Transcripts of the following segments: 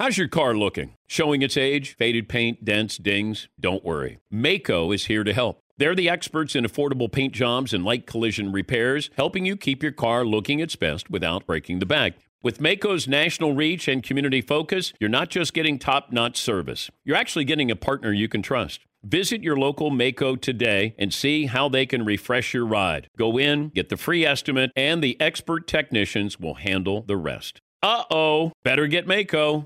How's your car looking? Showing its age, faded paint, dents, dings? Don't worry. Maaco is here to help. They're the experts in affordable paint jobs and light collision repairs, helping you keep your car looking its best without breaking the bank. With Maaco's national reach and community focus, you're not just getting top-notch service. You're actually getting a partner you can trust. Visit your local Maaco today and see how they can refresh your ride. Go in, get the free estimate, and the expert technicians will handle the rest. Uh-oh, better get Maaco.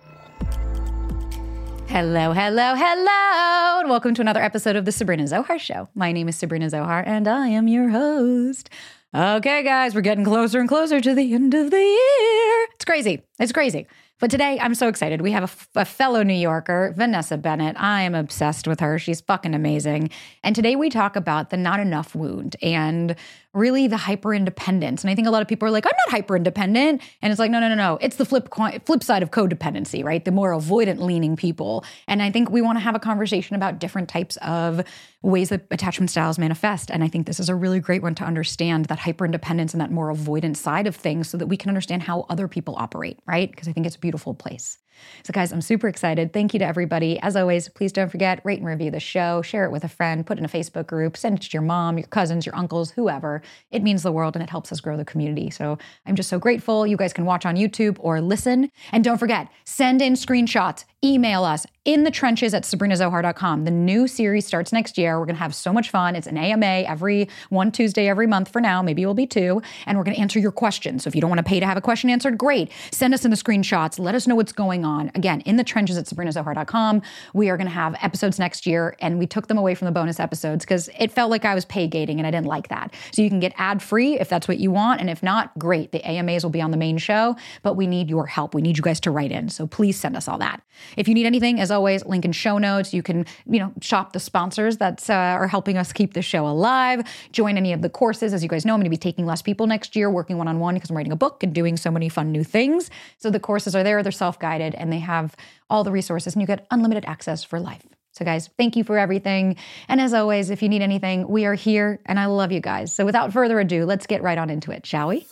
Hello, hello, hello, and welcome to another episode of the Sabrina Zohar Show. My name is Sabrina Zohar, and I am your host. Okay, guys, we're getting closer and closer to the end of the year. It's crazy. It's crazy. But today, I'm so excited. We have a fellow New Yorker, Vanessa Bennett. I am obsessed with her. She's fucking amazing. And today we talk about the not enough wound and really the hyper-independence. And I think a lot of people are like, I'm not hyper-independent. And it's like, no. It's the flip side of codependency, right? The more avoidant-leaning people. And I think we want to have a conversation about different types of ways that attachment styles manifest. And I think this is a really great one to understand that hyper-independence and that more avoidant side of things so that we can understand how other people operate, right? Because I think it's a beautiful place. So guys, I'm super excited. Thank you to everybody. As always, please don't forget, rate and review the show, share it with a friend, put it in a Facebook group, send it to your mom, your cousins, your uncles, whoever. It means the world and it helps us grow the community. So I'm just so grateful. You guys can watch on YouTube or listen. And don't forget, send in screenshots, email us in the trenches at sabrinazohar.com. The new series starts next year. We're going to have so much fun. It's an AMA every one Tuesday every month for now. Maybe it will be two. And we're going to answer your questions. So if you don't want to pay to have a question answered, great. Send us in the screenshots. Let us know what's going on. Again, in the trenches at sabrinazohar.com. We are going to have episodes next year. And we took them away from the bonus episodes because it felt like I was pay gating and I didn't like that. So you can get ad free if that's what you want. And if not, great. The AMAs will be on the main show, but we need your help. We need you guys to write in. So please send us all that. If you need anything, as always, link in show notes. You can, shop the sponsors that are helping us keep the show alive. Join any of the courses. As you guys know, I'm going to be taking less people next year, working one-on-one because I'm writing a book and doing so many fun new things. So the courses are there. They're self-guided and they have all the resources and you get unlimited access for life. So guys, thank you for everything. And as always, if you need anything, we are here and I love you guys. So without further ado, let's get right on into it, shall we?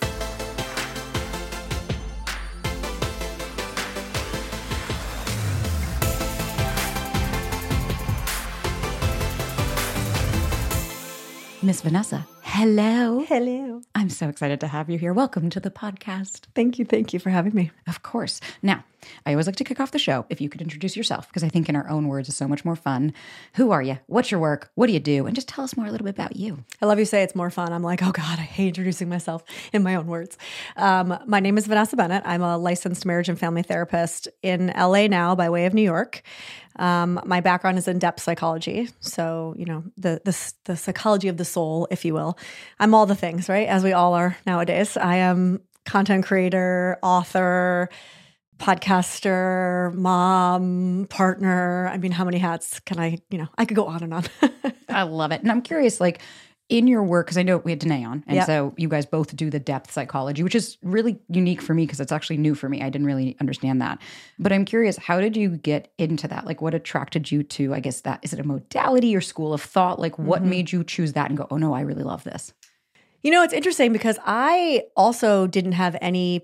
Miss Vanessa, hello. Hello. I'm so excited to have you here. Welcome to the podcast. Thank you for having me. Of course. Now, I always like to kick off the show if you could introduce yourself, because I think in our own words is so much more fun. Who are you? What's your work? What do you do? And just tell us more a little bit about you. I love you say it's more fun. I'm like, oh God, I hate introducing myself in my own words. My name is Vanessa Bennett. I'm a licensed marriage and family therapist in LA now by way of New York. My background is in depth psychology. So, the psychology of the soul, if you will. I'm all the things, right? As we all are nowadays. I am content creator, author, podcaster, mom, partner. I mean, how many hats can I could go on and on. I love it. And I'm curious, in your work, because I know we had Danae on, and so you guys both do the depth psychology, which is really unique for me because it's actually new for me. I didn't really understand that. But I'm curious, how did you get into that? What attracted you to, I guess, that? Is it a modality or school of thought? What made you choose that and go, oh no, I really love this? It's interesting because I also didn't have any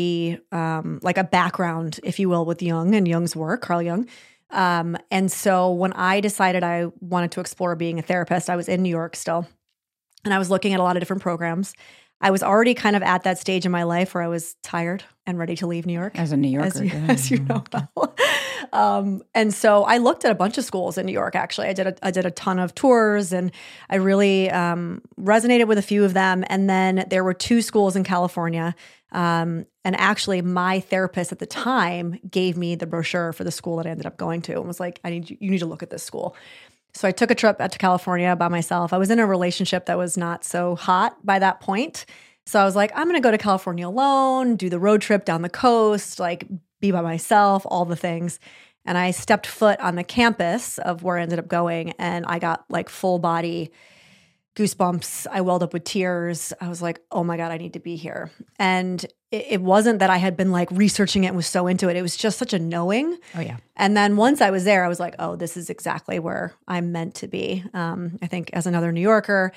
a background, if you will, with Jung and Jung's work, Carl Jung. And so when I decided I wanted to explore being a therapist, I was in New York still. And I was looking at a lot of different programs. I was already kind of at that stage in my life where I was tired and ready to leave New York. As a New Yorker. As you know well. And so I looked at a bunch of schools in New York, actually. I did a ton of tours and I really resonated with a few of them. And then there were two schools in California. And actually my therapist at the time gave me the brochure for the school that I ended up going to and was like, you need to look at this school. So I took a trip out to California by myself. I was in a relationship that was not so hot by that point. So I was like, I'm going to go to California alone, do the road trip down the coast, be by myself, all the things. And I stepped foot on the campus of where I ended up going and I got full body goosebumps. I welled up with tears. I was like, oh my God, I need to be here. And it wasn't that I had been researching it and was so into it. It was just such a knowing. Oh yeah. And then once I was there, I was like, oh, this is exactly where I'm meant to be. I think as another New Yorker,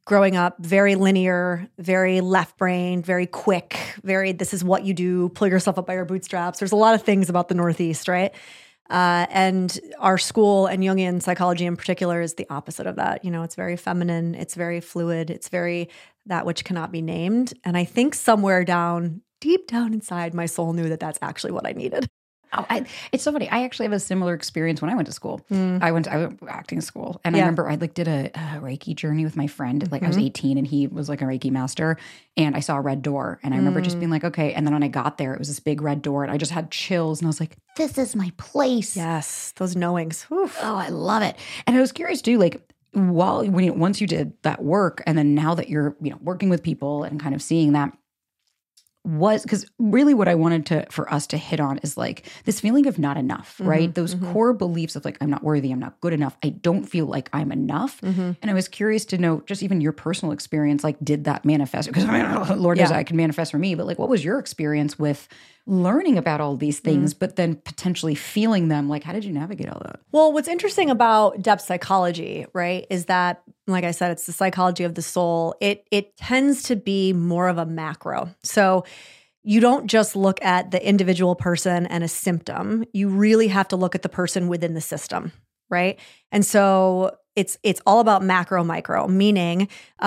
growing up, very linear, very left-brained, very quick, very this is what you do, pull yourself up by your bootstraps. There's a lot of things about the Northeast, right? And our school and Jungian psychology in particular is the opposite of that. It's very feminine, it's very fluid, it's very that which cannot be named. And I think somewhere deep down inside, my soul knew that that's actually what I needed. It's so funny. I actually have a similar experience when I went to school. I went to acting school, and I remember I did a Reiki journey with my friend. I was 18, and he was like a Reiki master, and I saw a red door, and I remember just being like, okay. And then when I got there, it was this big red door, and I just had chills, and I was like, this is my place. Yes, those knowings. Oof. Oh, I love it. And I was curious too, once you did that work, and then now that you're working with people and kind of seeing that. Because really what I wanted for us to hit on is this feeling of not enough, right? Those core beliefs of I'm not worthy, I'm not good enough, I don't feel like I'm enough. And I was curious to know just even your personal experience, did that manifest? Because Lord knows I can manifest for me, but what was your experience with learning about all these things, but then potentially feeling them? How did you navigate all that? Well, what's interesting about depth psychology, right, is that, like I said, it's the psychology of the soul. It tends to be more of a macro. So you don't just look at the individual person and a symptom. You really have to look at the person within the system, right? And so it's all about macro, micro, meaning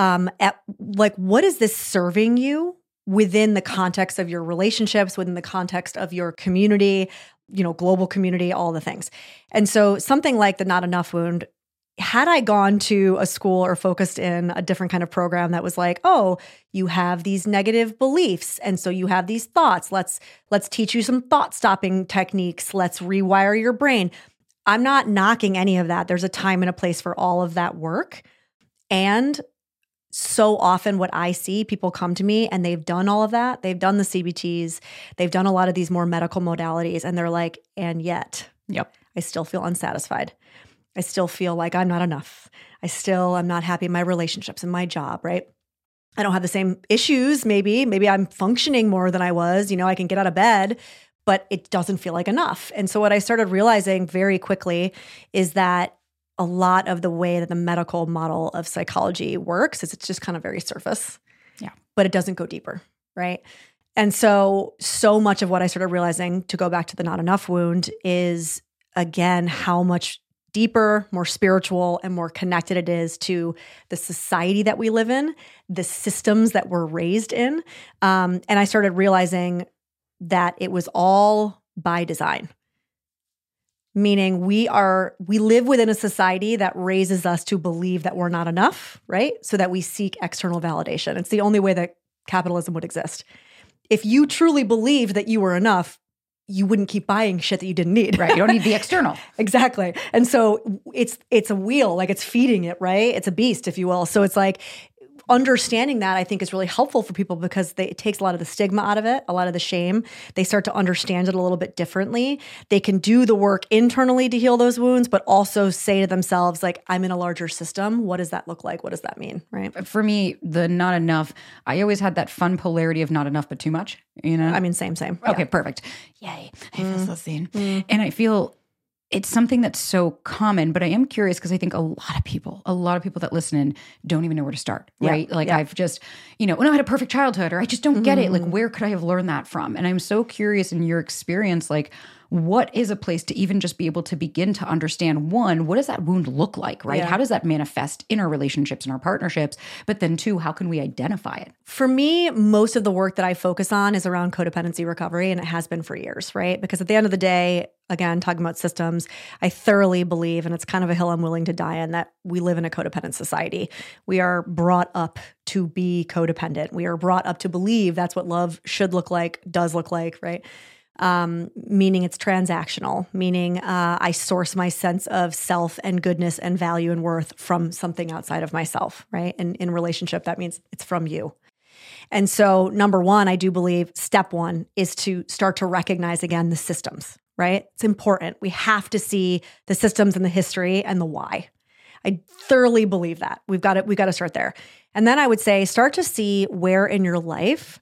what is this serving you within the context of your relationships, within the context of your community, global community, all the things. And so something like the not enough wound, had I gone to a school or focused in a different kind of program that was oh, you have these negative beliefs, and so you have these thoughts. Let's teach you some thought stopping techniques. Let's rewire your brain. I'm not knocking any of that. There's a time and a place for all of that work. And so often what I see, people come to me and they've done all of that. They've done the CBTs. They've done a lot of these more medical modalities. And they're like, and yet, I still feel unsatisfied. I still feel like I'm not enough. I'm not happy in my relationships and my job, right? I don't have the same issues, maybe. Maybe I'm functioning more than I was. I can get out of bed, but it doesn't feel like enough. And so what I started realizing very quickly is that a lot of the way that the medical model of psychology works is it's just kind of very surface. Yeah. But it doesn't go deeper, right? And so much of what I started realizing, to go back to the not enough wound, is, again, how much deeper, more spiritual, and more connected it is to the society that we live in, the systems that we're raised in. And I started realizing that it was all by design. Meaning we live within a society that raises us to believe that we're not enough, right? So that we seek external validation. It's the only way that capitalism would exist. If you truly believed that you were enough, you wouldn't keep buying shit that you didn't need. Right. You don't need the external. Exactly. And so it's a wheel, it's feeding it, right? It's a beast, if you will. So it's understanding that, I think, is really helpful for people because it takes a lot of the stigma out of it, a lot of the shame. They start to understand it a little bit differently. They can do the work internally to heal those wounds, but also say to themselves, I'm in a larger system. What does that look like? What does that mean? Right. For me, the not enough, I always had that fun polarity of not enough, but too much, I mean, same. Okay, perfect. Yay. I feel so seen. And I feel it's something that's so common, but I am curious because I think a lot of people that listen in don't even know where to start, right? I've just, I had a perfect childhood, or I just don't get it. Where could I have learned that from? And I'm so curious in your experience, what is a place to even just be able to begin to understand, one, what does that wound look like, right? Yeah. How does that manifest in our relationships and our partnerships? But then two, how can we identify it? For me, most of the work that I focus on is around codependency recovery, and it has been for years, right? Because at the end of the day, again, talking about systems, I thoroughly believe, and it's kind of a hill I'm willing to die on, that we live in a codependent society. We are brought up to be codependent. We are brought up to believe that's what love should look like, does look like, right? Meaning it's transactional, meaning I source my sense of self and goodness and value and worth from something outside of myself, right? And in relationship, that means it's from you. And so number one, I do believe step one is to start to recognize again the systems, right? It's important. We have to see the systems and the history and the why. I thoroughly believe that. We've got to start there. And then I would say start to see where in your life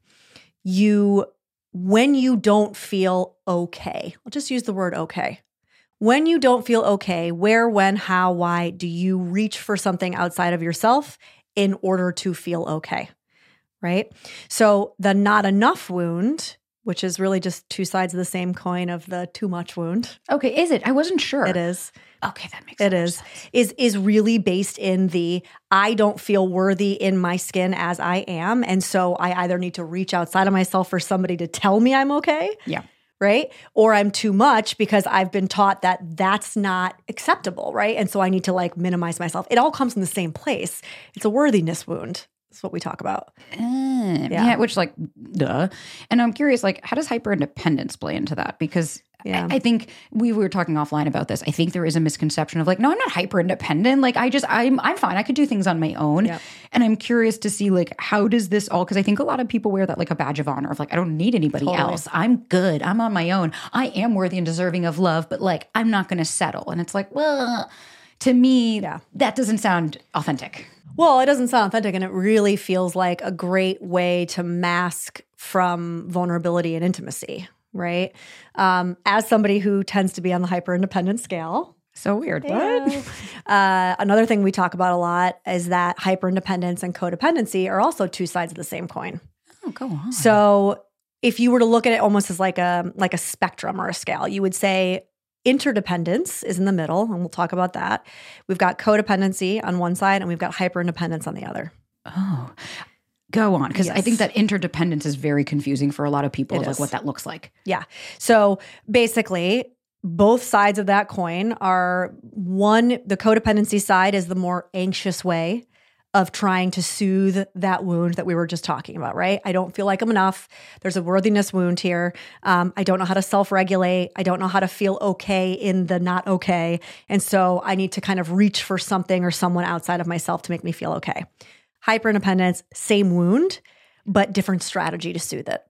when you don't feel okay. I'll just use the word okay. When you don't feel okay, where, when, how, why do you reach for something outside of yourself in order to feel okay, right? So the not enough wound, which is really just two sides of the same coin of the too much wound. Okay, is it? I wasn't sure. It is. Okay, that makes sense. Is really based in the I don't feel worthy in my skin as I am. And so I either need to reach outside of myself for somebody to tell me I'm okay. Yeah. Right? Or I'm too much because I've been taught that that's not acceptable, right? And so I need to like minimize myself. It all comes from the same place. It's a worthiness wound. That's what we talk about. Yeah, which like, duh. And I'm curious, like, how does hyper-independence play into that? Because I think we were talking offline about this. I think there is a misconception of like, no, I'm not hyper-independent. Like, I'm fine. I could do things on my own. Yep. And I'm curious to see like, how does this all, because I think a lot of people wear that like a badge of honor of like, I don't need anybody else. I'm good. I'm on my own. I am worthy and deserving of love, but like, I'm not going to settle. And it's like, well, to me, that doesn't sound authentic. Well, it doesn't sound authentic, and it really feels like a great way to mask from vulnerability and intimacy, right? As somebody who tends to be on the hyper-independent scale. So weird. What? Another thing we talk about a lot is that hyper-independence and codependency are also two sides of the same coin. Oh, go on. So if you were to look at it almost as like a spectrum or a scale, you would say interdependence is in the middle, and we'll talk about that. We've got codependency on one side, and we've got hyperindependence on the other. Oh, go on. Because I think that interdependence is very confusing for a lot of people, like what that looks like. Yeah. So basically, both sides of that coin are the codependency side is the more anxious way of trying to soothe that wound that we were just talking about, right? I don't feel like I'm enough. There's a worthiness wound here. I don't know how to self-regulate. I don't know how to feel okay in the not okay. And so I need to kind of reach for something or someone outside of myself to make me feel okay. Hyperindependence, same wound, but different strategy to soothe it.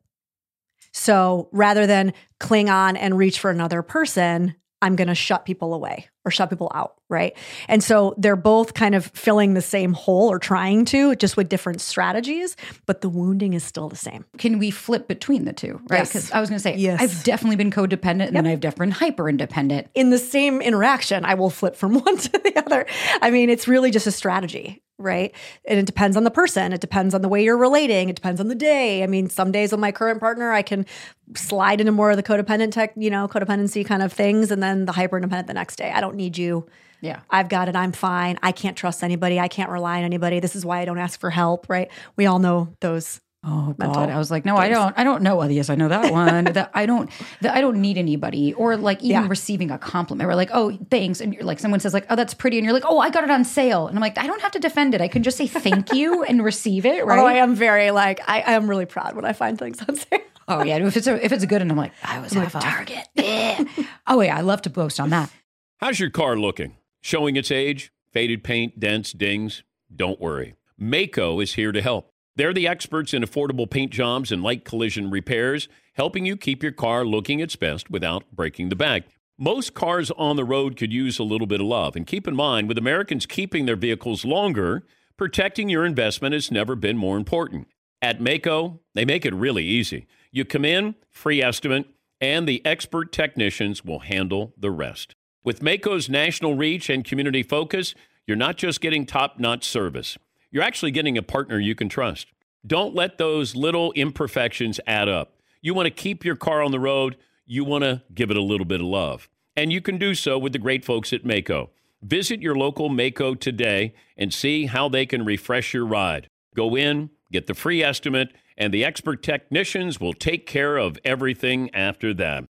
So rather than cling on and reach for another person, I'm going to shut people away or shut people out, right? And so they're both kind of filling the same hole or trying to, just with different strategies, but the wounding is still the same. Can we flip between the two, right? Because I was going to say, I've definitely been codependent and then I've definitely been hyper-independent. In the same interaction, I will flip from one to the other. I mean, it's really just a strategy, right? And it depends on the person. It depends on the way you're relating. It depends on the day. I mean, some days with my current partner, I can slide into more of the codependency kind of things, and then the hyper-independent the next day. I don't need you. Yeah. I've got it. I'm fine. I can't trust anybody. I can't rely on anybody. This is why I don't ask for help, right? We all know those. Oh God! I was like, no, things. I don't know. Yes, I know that one. that I don't need anybody, or like even receiving a compliment. We're like, oh, thanks, and you're like, someone says like, oh, that's pretty, and you're like, oh, I got it on sale, and I'm like, I don't have to defend it. I can just say thank you and receive it, right? Oh, I am very like, I am really proud when I find things on sale. Oh yeah, if it's good, and I'm like, I was half off Target. Yeah. Oh yeah, I love to boast on that. How's your car looking? Showing its age? Faded paint, dents, dings? Don't worry. Mako is here to help. They're the experts in affordable paint jobs and light collision repairs, helping you keep your car looking its best without breaking the bank. Most cars on the road could use a little bit of love. And keep in mind, with Americans keeping their vehicles longer, protecting your investment has never been more important. At Mako, they make it really easy. You come in, free estimate, and the expert technicians will handle the rest. With Mako's national reach and community focus, you're not just getting top-notch service. You're actually getting a partner you can trust. Don't let those little imperfections add up. You want to keep your car on the road. You want to give it a little bit of love. And you can do so with the great folks at Mako. Visit your local Mako today and see how they can refresh your ride. Go in, get the free estimate, and the expert technicians will take care of everything after that.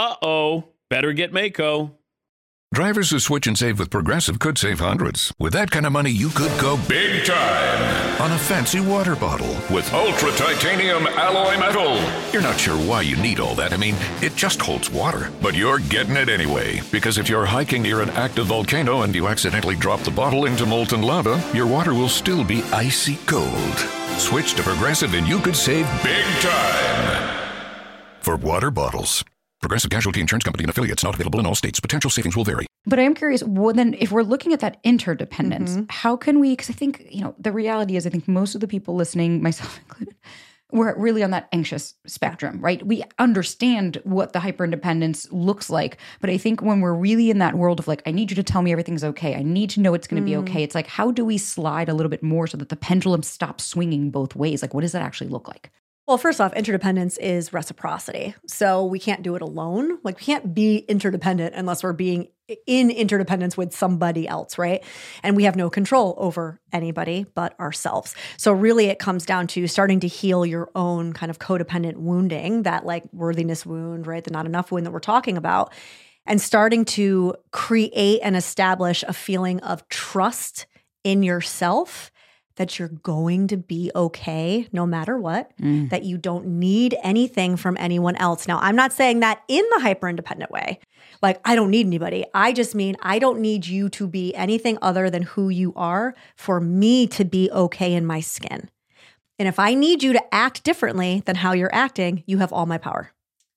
Better get Mako. Drivers who switch and save with Progressive could save hundreds. With that kind of money, you could go big time on a fancy water bottle with ultra titanium alloy metal. You're not sure why you need all that. I mean, it just holds water. But you're getting it anyway. Because if you're hiking near an active volcano and you accidentally drop the bottle into molten lava, your water will still be icy cold. Switch to Progressive and you could save big time for water bottles. Progressive Casualty Insurance Company and affiliates, not available in all states. Potential savings will vary. But I am curious, well, then if we're looking at that interdependence, how can we, because I think, the reality is I think most of the people listening, myself included, we're really on that anxious spectrum, right? We understand what the hyperindependence looks like. But I think when we're really in that world of like, I need you to tell me everything's okay. I need to know it's going to be okay. It's like, how do we slide a little bit more so that the pendulum stops swinging both ways? Like, what does that actually look like? Well, first off, interdependence is reciprocity. So we can't do it alone. Like we can't be interdependent unless we're being in interdependence with somebody else, right? And we have no control over anybody but ourselves. So really it comes down to starting to heal your own kind of codependent wounding, that like worthiness wound, right? The not enough wound that we're talking about, and starting to create and establish a feeling of trust in yourself, that you're going to be okay no matter what, that you don't need anything from anyone else. Now, I'm not saying that in the hyper-independent way. Like, I don't need anybody. I just mean I don't need you to be anything other than who you are for me to be okay in my skin. And if I need you to act differently than how you're acting, you have all my power.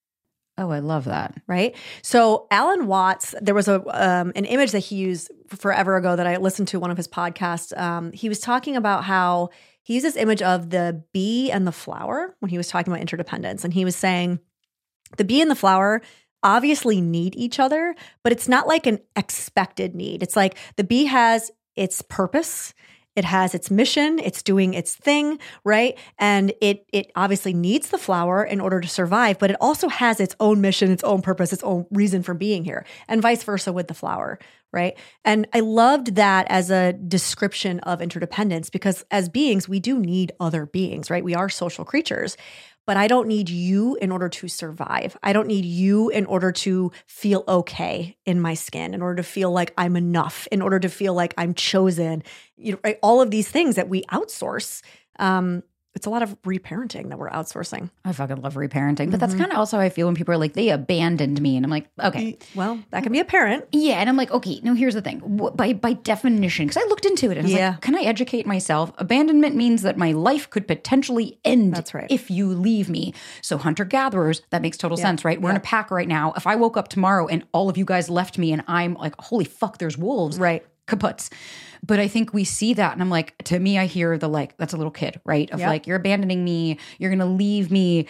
Oh, I love that. Right? So Alan Watts, there was an image that he used forever ago that I listened to one of his podcasts. He was talking about how he used this image of the bee and the flower when he was talking about interdependence. And he was saying the bee and the flower obviously need each other, but it's not like an expected need. It's like the bee has its purpose. It has its mission, it's doing its thing, right? And it obviously needs the flower in order to survive, but it also has its own mission, its own purpose, its own reason for being here, and vice versa with the flower, right? And I loved that as a description of interdependence, because as beings, we do need other beings, right? We are social creatures. But I don't need you in order to survive. I don't need you in order to feel okay in my skin, in order to feel like I'm enough, in order to feel like I'm chosen. You know, right? All of these things that we outsource. It's a lot of reparenting that we're outsourcing. I fucking love reparenting. But that's kind of also how I feel when people are like, they abandoned me. And I'm like, okay. Well, that can be a parent. Yeah. And I'm like, okay, no, here's the thing. By definition, because I looked into it and I was like, can I educate myself? Abandonment means that my life could potentially end if you leave me. So hunter-gatherers, that makes total sense, right? We're in a pack right now. If I woke up tomorrow and all of you guys left me and I'm like, holy fuck, there's wolves. Right. Kaputs. But I think we see that. And I'm like, to me, I hear the like, that's a little kid, right? Of like, you're abandoning me. You're going to leave me.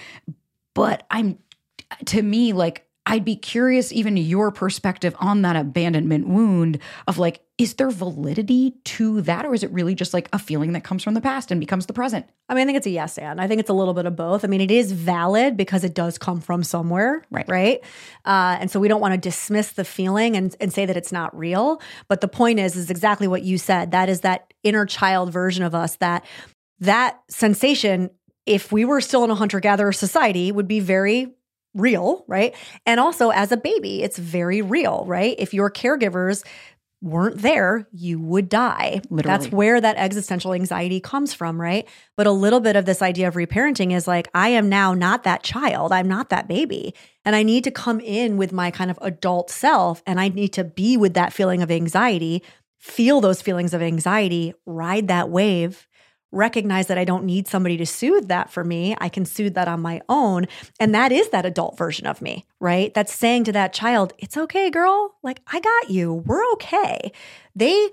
But to me, like, I'd be curious, even your perspective on that abandonment wound of like, is there validity to that? Or is it really just like a feeling that comes from the past and becomes the present? I mean, I think it's a yes and. I think it's a little bit of both. I mean, it is valid because it does come from somewhere, right? And so we don't want to dismiss the feeling and say that it's not real. But the point is exactly what you said. That is that inner child version of us, that sensation, if we were still in a hunter-gatherer society, would be very real, right? And also as a baby, it's very real, right? If your caregivers weren't there, you would die. Literally. That's where that existential anxiety comes from, right? But a little bit of this idea of reparenting is like, I am now not that child. I'm not that baby. And I need to come in with my kind of adult self, and I need to be with that feeling of anxiety, feel those feelings of anxiety, ride that wave, recognize that I don't need somebody to soothe that for me. I can soothe that on my own. And that is that adult version of me, right? That's saying to that child, it's okay, girl. Like, I got you. We're okay. They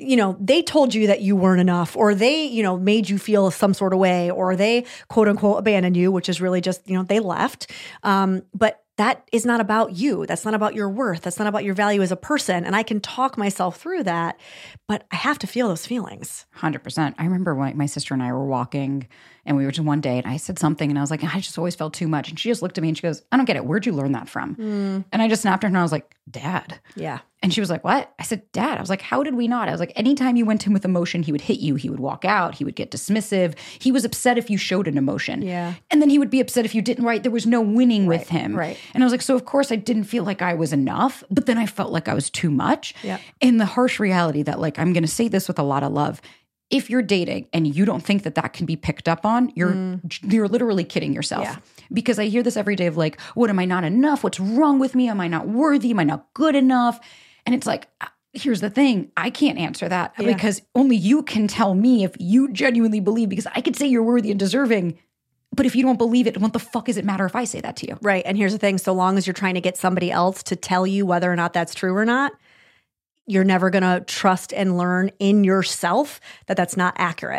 told you that you weren't enough, or they, made you feel some sort of way, or they quote unquote abandoned you, which is really just, they left. But that is not about you. That's not about your worth. That's not about your value as a person. And I can talk myself through that, but I have to feel those feelings. 100%. I remember when my sister and I were walking and we were just one day and I said something and I was like, I just always felt too much. And she just looked at me and she goes, I don't get it. Where'd you learn that from? And I just snapped her and I was like, Dad. Yeah. And she was like, what? I said, Dad. I was like, how did we not? I was like, anytime you went to him with emotion, he would hit you. He would walk out. He would get dismissive. He was upset if you showed an emotion. Yeah. And then he would be upset if you didn't, right? There was no winning with him. Right. And I was like, so of course I didn't feel like I was enough, but then I felt like I was too much. Yeah. And the harsh reality that, like, I'm going to say this with a lot of love. If you're dating and you don't think that that can be picked up on, you're literally kidding yourself. Yeah. Because I hear this every day of like, what, am I not enough? What's wrong with me? Am I not worthy? Am I not good enough? And it's like, here's the thing. I can't answer that because only you can tell me if you genuinely believe, because I could say you're worthy and deserving, but if you don't believe it, what the fuck does it matter if I say that to you? Right. And here's the thing. So long as you're trying to get somebody else to tell you whether or not that's true or not, you're never going to trust and learn in yourself that that's not accurate.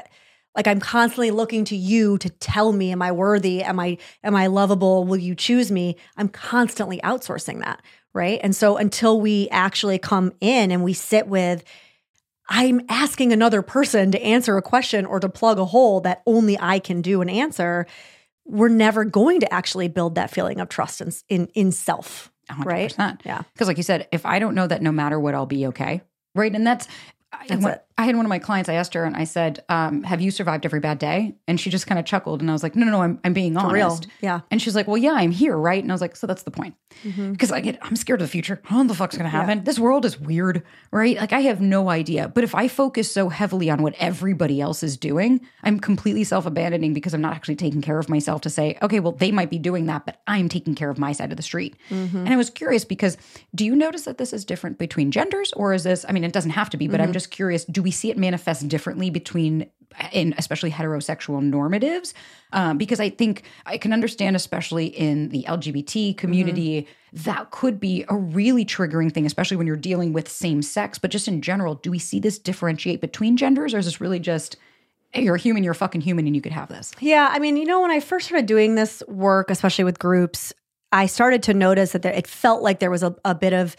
Like I'm constantly looking to you to tell me, am I worthy? Am I lovable? Will you choose me? I'm constantly outsourcing that, right? And so until we actually come in and we sit with, I'm asking another person to answer a question or to plug a hole that only I can do and answer, we're never going to actually build that feeling of trust in self, 100%. right? Yeah. Because like you said, if I don't know that no matter what, I'll be okay, right? And that's it. I had one of my clients, I asked her and I said, have you survived every bad day? And she just kind of chuckled and I was like, no, I'm being honest. Real. Yeah. And she's like, well, yeah, I'm here, right? And I was like, so that's the point. Because I'm scared of the future. What the fuck's going to happen? This world is weird, right? Like I have no idea. But if I focus so heavily on what everybody else is doing, I'm completely self-abandoning because I'm not actually taking care of myself to say, okay, well, they might be doing that, but I'm taking care of my side of the street. And I was curious because do you notice that this is different between genders or is this, I mean, it doesn't have to be, but I'm just curious, do we see it manifest differently between, in especially heterosexual normatives? Because I think I can understand, especially in the LGBT community, that could be a really triggering thing, especially when you're dealing with same sex. But just in general, do we see this differentiate between genders or is this really just, hey, you're a human, you're a fucking human and you could have this? Yeah. I mean, when I first started doing this work, especially with groups, I started to notice that it felt like there was a bit of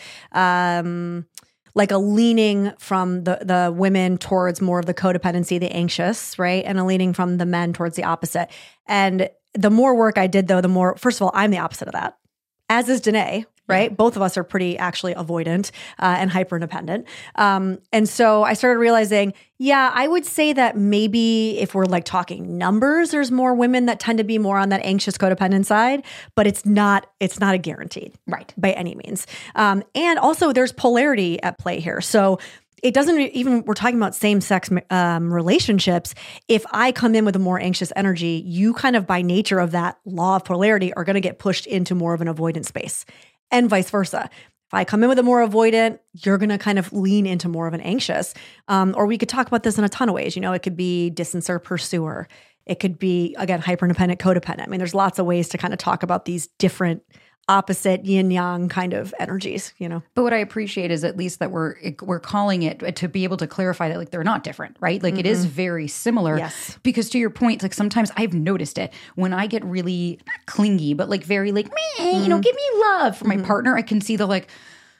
like a leaning from the women towards more of the codependency, the anxious, right? And a leaning from the men towards the opposite. And the more work I did, though, the more, first of all, I'm the opposite of that, as is Danae, right? Yeah. Both of us are pretty actually avoidant and hyper-independent. And so I started realizing, yeah, I would say that maybe if we're like talking numbers, there's more women that tend to be more on that anxious codependent side, but it's not a guaranteed, right, by any means. And also there's polarity at play here. So it doesn't even, we're talking about same-sex relationships. If I come in with a more anxious energy, you kind of by nature of that law of polarity are going to get pushed into more of an avoidant space. And vice versa. If I come in with a more avoidant, you're going to kind of lean into more of an anxious. Or we could talk about this in a ton of ways. It could be distancer pursuer. It could be, again, hyper-independent codependent. I mean, there's lots of ways to kind of talk about these different opposite yin-yang kind of energies, But what I appreciate is at least that we're calling it to be able to clarify that like they're not different, right? Like it is very similar. Yes. Because to your point, like sometimes I've noticed it when I get really clingy, but like very like, give me love for my partner. I can see the like,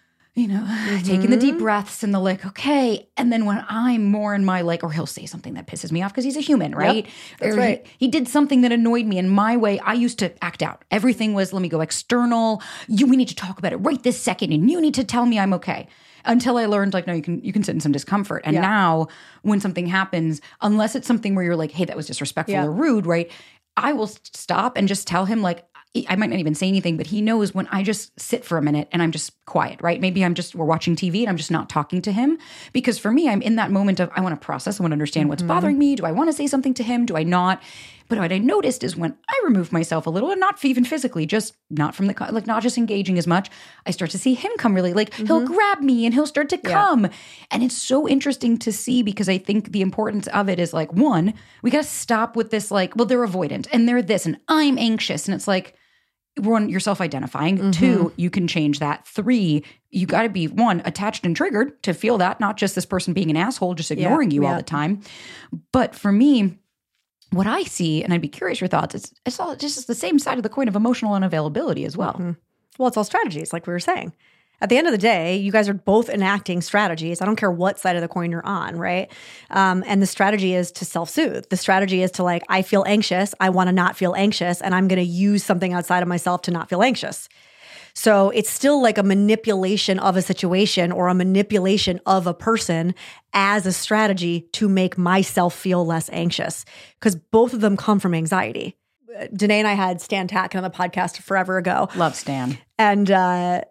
taking the deep breaths and the like, okay. And then when I'm more in my like, or he'll say something that pisses me off because he's a human, right? Yep, that's right. He did something that annoyed me. And my way, I used to act out. Everything was, let me go external. We need to talk about it right this second. And you need to tell me I'm okay. Until I learned like, no, you can sit in some discomfort. And now when something happens, unless it's something where you're like, hey, that was disrespectful or rude, right? I will stop and just tell him like, I might not even say anything, but he knows when I just sit for a minute and I'm just quiet, right? Maybe we're watching TV and I'm just not talking to him. Because for me, I'm in that moment of, I want to process, I want to understand what's bothering me. Do I want to say something to him? Do I not? But what I noticed is when I remove myself a little, and not even physically, just not from the, not just engaging as much, I start to see him come really, like he'll grab me and he'll start to come. And it's so interesting to see because I think the importance of it is like, one, we got to stop with this like, well, they're avoidant and they're this and I'm anxious. And it's like, one, you're self-identifying. Two, you can change that. Three, you got to be, one, attached and triggered to feel that, not just this person being an asshole, just ignoring you all the time. But for me, what I see, and I'd be curious your thoughts, it's all just the same side of the coin of emotional unavailability as well. Well, it's all strategies, like we were saying. At the end of the day, you guys are both enacting strategies. I don't care what side of the coin you're on, right? And the strategy is to self-soothe. The strategy is to like, I feel anxious. I want to not feel anxious. And I'm going to use something outside of myself to not feel anxious. So it's still like a manipulation of a situation or a manipulation of a person as a strategy to make myself feel less anxious because both of them come from anxiety. Danae and I had Stan Tatkin on the podcast forever ago. Love Stan. And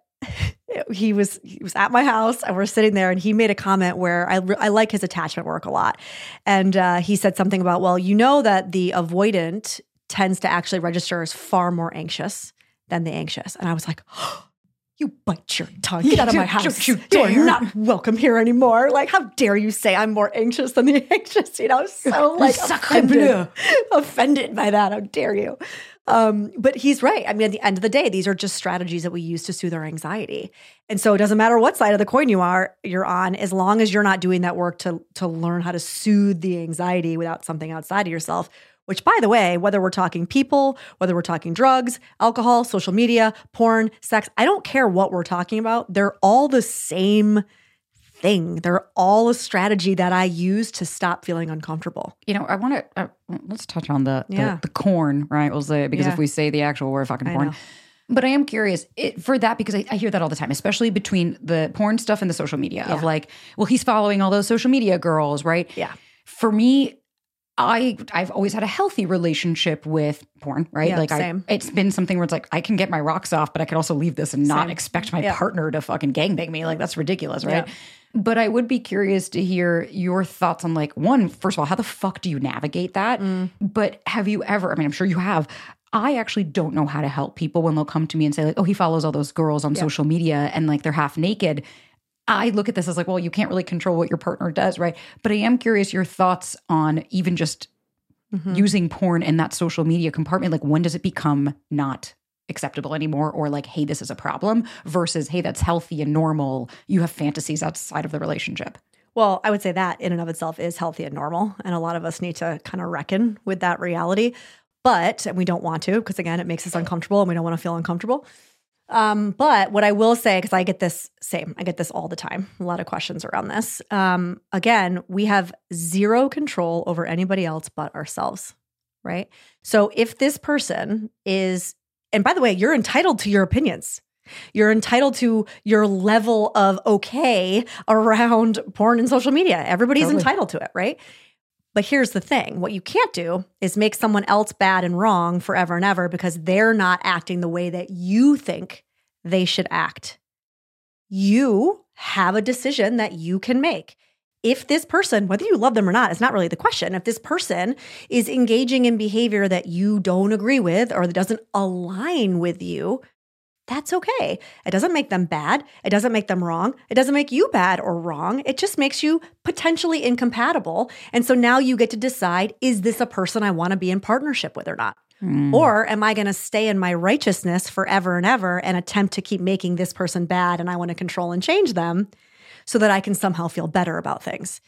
he was at my house and we're sitting there and he made a comment where I like his attachment work a lot. And he said something about, well, that the avoidant tends to actually register as far more anxious than the anxious. And I was like, oh, you bite your tongue. Get out of my house. You are not welcome here anymore. Like, how dare you say I'm more anxious than the anxious? You know, so like offended by that. How dare you? But he's right. I mean, at the end of the day, these are just strategies that we use to soothe our anxiety. And so it doesn't matter what side of the coin you're on, as long as you're not doing that work to learn how to soothe the anxiety without something outside of yourself. Which, by the way, whether we're talking people, whether we're talking drugs, alcohol, social media, porn, sex, I don't care what we're talking about. They're all the same thing. They're all a strategy that I use to stop feeling uncomfortable. You know, I want to, let's touch on the corn, right? We'll say, because if we say the actual word fucking porn. But I am curious for that, because I hear that all the time, especially between the porn stuff and the social media of like, well, he's following all those social media girls, right? Yeah. For me, I've always had a healthy relationship with porn, right? Yeah, like same. It's been something where it's like, I can get my rocks off, but I can also leave this and not expect my partner to fucking gangbang me. Like, that's ridiculous, right? Yeah. But I would be curious to hear your thoughts on like, one, first of all, how the fuck do you navigate that? But have you ever, I mean, I'm sure you have. I actually don't know how to help people when they'll come to me and say like, oh, he follows all those girls on social media and like they're half naked. I look at this as like, well, you can't really control what your partner does, right? But I am curious your thoughts on even just using porn in that social media compartment. Like, when does it become not acceptable anymore? Or like, hey, this is a problem versus, hey, that's healthy and normal. You have fantasies outside of the relationship. Well, I would say that in and of itself is healthy and normal. And a lot of us need to kind of reckon with that reality. But, and we don't want to, because again, it makes us uncomfortable and we don't want to feel uncomfortable. But what I will say, because I get this all the time, a lot of questions around this. Again, we have zero control over anybody else but ourselves, right? So if this person is, and by the way, you're entitled to your opinions. You're entitled to your level of okay around porn and social media. Everybody's entitled to it, right? But here's the thing. What you can't do is make someone else bad and wrong forever and ever because they're not acting the way that you think they should act. You have a decision that you can make. If this person, whether you love them or not, is not really the question. If this person is engaging in behavior that you don't agree with or that doesn't align with you, that's okay. It doesn't make them bad. It doesn't make them wrong. It doesn't make you bad or wrong. It just makes you potentially incompatible. And so now you get to decide, is this a person I want to be in partnership with or not? Or am I going to stay in my righteousness forever and ever and attempt to keep making this person bad and I want to control and change them so that I can somehow feel better about things?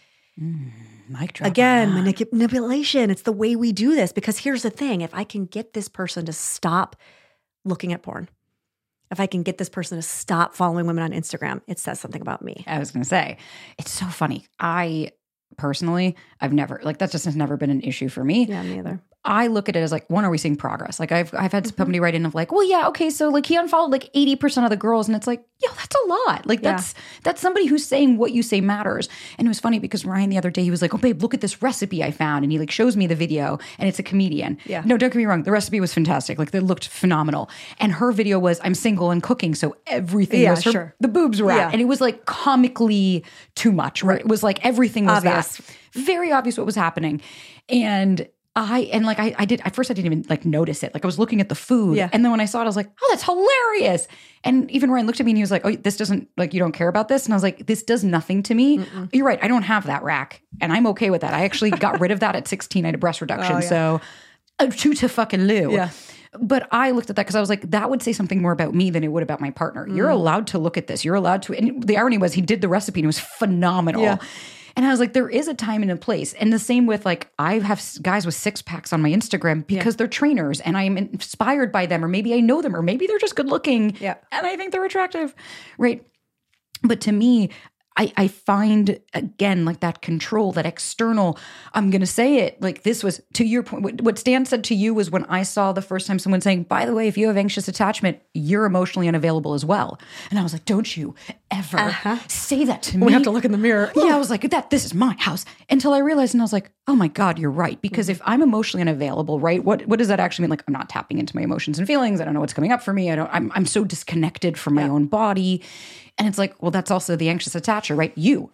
Mic drop. Again, manipulation. It's the way we do this, because here's the thing. If I can get this person to stop looking at porn, if I can get this person to stop following women on Instagram, it says something about me. I was going to say, it's so funny. I personally, I've never, like, that just has never been an issue for me. Yeah, me either. I look at it as like, one, are we seeing progress? Like I've had somebody write in of like, well, yeah, okay, so like he unfollowed like 80% of the girls, and it's like, yo, that's a lot. Like that's somebody who's saying what you say matters. And it was funny because Ryan the other day, he was like, oh babe, look at this recipe I found, and he like shows me the video, and it's a comedian. Yeah. No, don't get me wrong, the recipe was fantastic. Like it looked phenomenal. And her video was, I'm single and cooking, so everything was her, the boobs were out. And it was like comically too much, right? It was like everything was obvious. That. Very obvious what was happening. And I did, at first I didn't even like notice it. Like I was looking at the food, and then when I saw it, I was like, oh, that's hilarious. And even Ryan looked at me and he was like, oh, this doesn't, like, you don't care about this? And I was like, this does nothing to me. You're right. I don't have that rack, and I'm okay with that. I actually got rid of that at 16. I had a breast reduction. So to fucking Lou. Yeah. But I looked at that because I was like, that would say something more about me than it would about my partner. You're allowed to look at this. You're allowed to. And the irony was he did the recipe and it was phenomenal. Yeah. And I was like, there is a time and a place. And the same with like, I have guys with 6-packs on my Instagram because they're trainers and I'm inspired by them, or maybe I know them, or maybe they're just good looking and I think they're attractive, right? But to me, I find, again, like that control, that external, I'm going to say it, like this was, to your point, what Stan said to you was when I saw the first time someone saying, by the way, if you have anxious attachment, you're emotionally unavailable as well. And I was like, don't you ever say that to me. We have to look in the mirror. Yeah, I was like, this is my house. Until I realized, and I was like, oh my God, you're right. Because if I'm emotionally unavailable, right, what does that actually mean? Like, I'm not tapping into my emotions and feelings. I don't know what's coming up for me. I'm so disconnected from my own body. And it's like, well, that's also the anxious attacher, right? You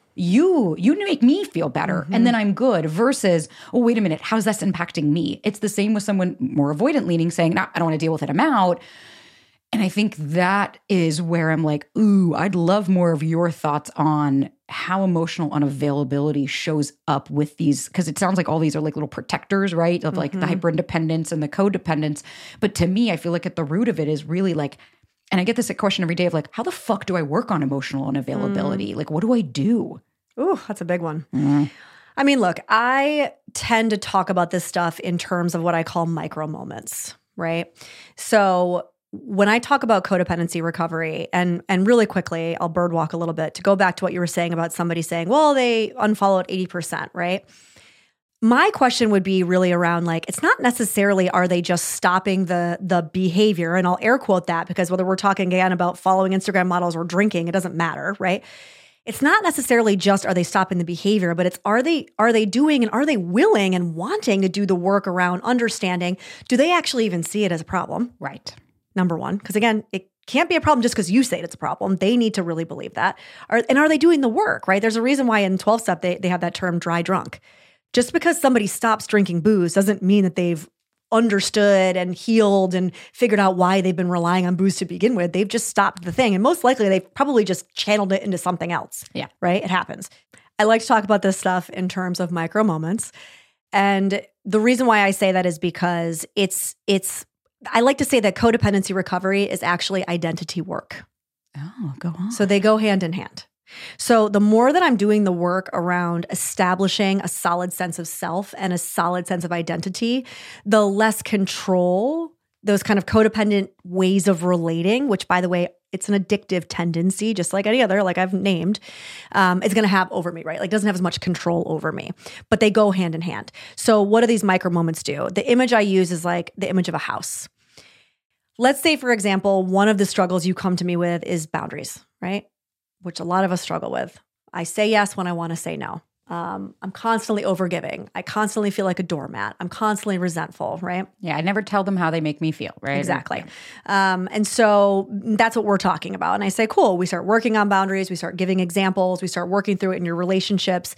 make me feel better, and then I'm good, versus, oh, wait a minute, how's this impacting me? It's the same with someone more avoidant leaning saying, no, I don't want to deal with it, I'm out. And I think that is where I'm like, ooh, I'd love more of your thoughts on how emotional unavailability shows up with these, because it sounds like all these are like little protectors, right? Of like the hyperindependence and the codependence. But to me, I feel like at the root of it is really like, and I get this question every day of like, how the fuck do I work on emotional unavailability? Like, what do I do? Ooh, that's a big one. I mean, look, I tend to talk about this stuff in terms of what I call micro moments, right? So when I talk about codependency recovery, and really quickly, I'll birdwalk a little bit to go back to what you were saying about somebody saying, well, they unfollowed 80%, right? My question would be really around like, it's not necessarily are they just stopping the behavior, and I'll air quote that because whether we're talking again about following Instagram models or drinking, it doesn't matter, right? It's not necessarily just are they stopping the behavior, but it's are they doing and are they willing and wanting to do the work around understanding, do they actually even see it as a problem? Right. Number one, because again, it can't be a problem just because you say it's a problem. They need to really believe that. And are they doing the work, right? There's a reason why in 12-step they have that term dry drunk. Just because somebody stops drinking booze doesn't mean that they've understood and healed and figured out why they've been relying on booze to begin with. They've just stopped the thing. And most likely they've probably just channeled it into something else. Yeah. Right? It happens. I like to talk about this stuff in terms of micro moments. And the reason why I say that is because I like to say that codependency recovery is actually identity work. Oh, go on. So they go hand in hand. So the more that I'm doing the work around establishing a solid sense of self and a solid sense of identity, the less control, those kind of codependent ways of relating, which by the way, it's an addictive tendency, just like any other, like I've named, it's going to have over me, right? Like doesn't have as much control over me, but they go hand in hand. So what do these micro moments do? The image I use is like the image of a house. Let's say, for example, one of the struggles you come to me with is boundaries, right? Which a lot of us struggle with. I say yes when I want to say no. I'm constantly overgiving. I constantly feel like a doormat. I'm constantly resentful, right? Yeah, I never tell them how they make me feel, right? Exactly. And so that's what we're talking about. And I say, cool, we start working on boundaries. We start giving examples. We start working through it in your relationships.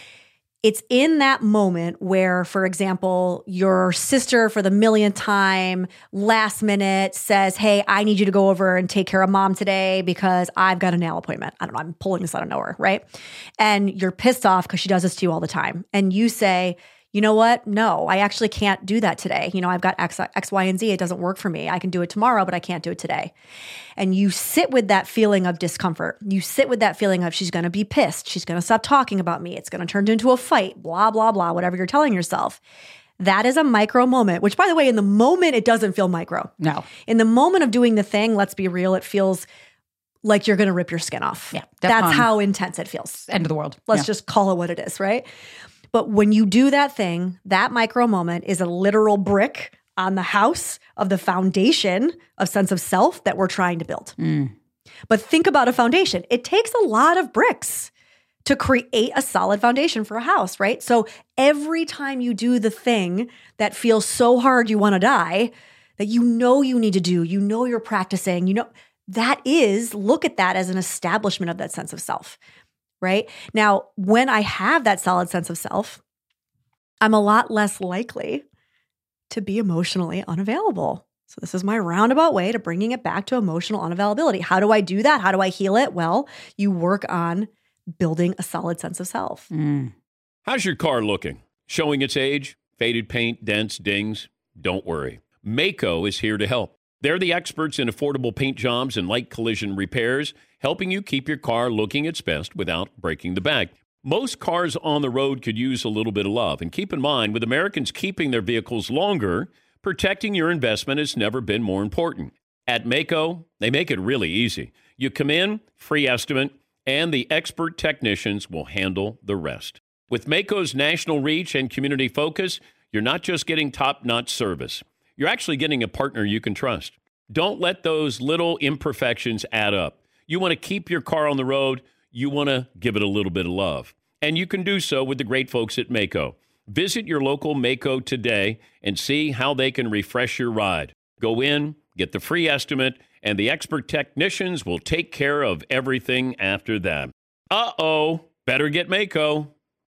It's in that moment where, for example, your sister for the millionth time, last minute says, hey, I need you to go over and take care of mom today because I've got a nail appointment. I don't know, I'm pulling this out of nowhere, right? And you're pissed off because she does this to you all the time. And you say, you know what? No, I actually can't do that today. You know, I've got X, Y, and Z. It doesn't work for me. I can do it tomorrow, but I can't do it today. And you sit with that feeling of discomfort. You sit with that feeling of she's going to be pissed. She's going to stop talking about me. It's going to turn into a fight, blah, blah, blah, whatever you're telling yourself. That is a micro moment, which by the way, in the moment, it doesn't feel micro. No. In the moment of doing the thing, let's be real, it feels like you're going to rip your skin off. Yeah. That's how intense it feels. End of the world. Let's just call it what it is, right? But when you do that thing, that micro moment is a literal brick on the house of the foundation of sense of self that we're trying to build. But think about a foundation. It takes a lot of bricks to create a solid foundation for a house, right? So every time you do the thing that feels so hard you want to die, that you know you need to do, you know you're practicing, you know, that is, look at that as an establishment of that sense of self. Right? Now, when I have that solid sense of self, I'm a lot less likely to be emotionally unavailable. So this is my roundabout way to bringing it back to emotional unavailability. How do I do that? How do I heal it? Well, you work on building a solid sense of self. How's your car looking? Showing its age? Faded paint, dents, dings? Don't worry. Maaco is here to help. They're the experts in affordable paint jobs and light collision repairs, helping you keep your car looking its best without breaking the bank. Most cars on the road could use a little bit of love. And keep in mind, with Americans keeping their vehicles longer, protecting your investment has never been more important. At Maaco, they make it really easy. You come in, free estimate, and the expert technicians will handle the rest. With Maaco's national reach and community focus, you're not just getting top-notch service. You're actually getting a partner you can trust. Don't let those little imperfections add up. You want to keep your car on the road. You want to give it a little bit of love. And you can do so with the great folks at Maaco. Visit your local Maaco today and see how they can refresh your ride. Go in, get the free estimate, and the expert technicians will take care of everything after that. Better get Maaco.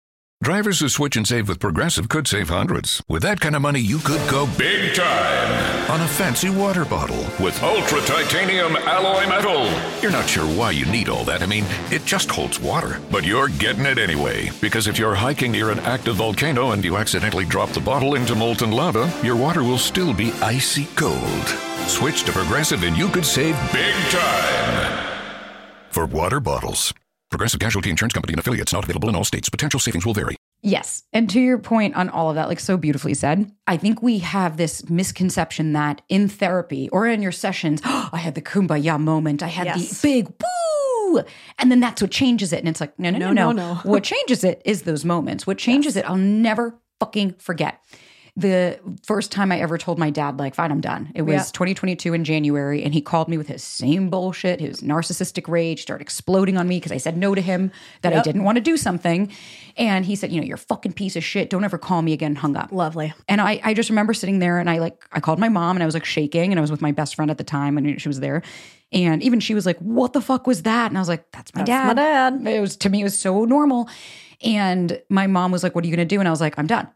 Drivers who switch and save with Progressive could save hundreds. With that kind of money, you could go big time on a fancy water bottle with ultra titanium alloy metal. You're not sure why you need all that. I mean, it just holds water. But you're getting it anyway. Because if you're hiking near an active volcano and you accidentally drop the bottle into molten lava, your water will still be icy cold. Switch to Progressive and you could save big time. For water bottles. Progressive Casualty Insurance Company and affiliates, not available in all states. Potential savings will vary. Yes. And to your point on all of that, like so beautifully said, I think we have this misconception that in therapy or in your sessions, I had the kumbaya moment. I had the big woo. And then that's what changes it. And it's like, no. What changes it is those moments. What changes it, I'll never fucking forget. The first time I ever told my dad, like, fine, I'm done. It was 2022 in January, and he called me with his same bullshit, his narcissistic rage, started exploding on me because I said no to him, that I didn't want to do something. And he said, you're a fucking piece of shit. Don't ever call me again, hung up. Lovely. And I just remember sitting there, and I called my mom, and I was like shaking, and I was with my best friend at the time, and she was there. And even she was like, what the fuck was that? And I was like, that's my dad. To me, it was so normal. And my mom was like, what are you going to do? And I was like, I'm done.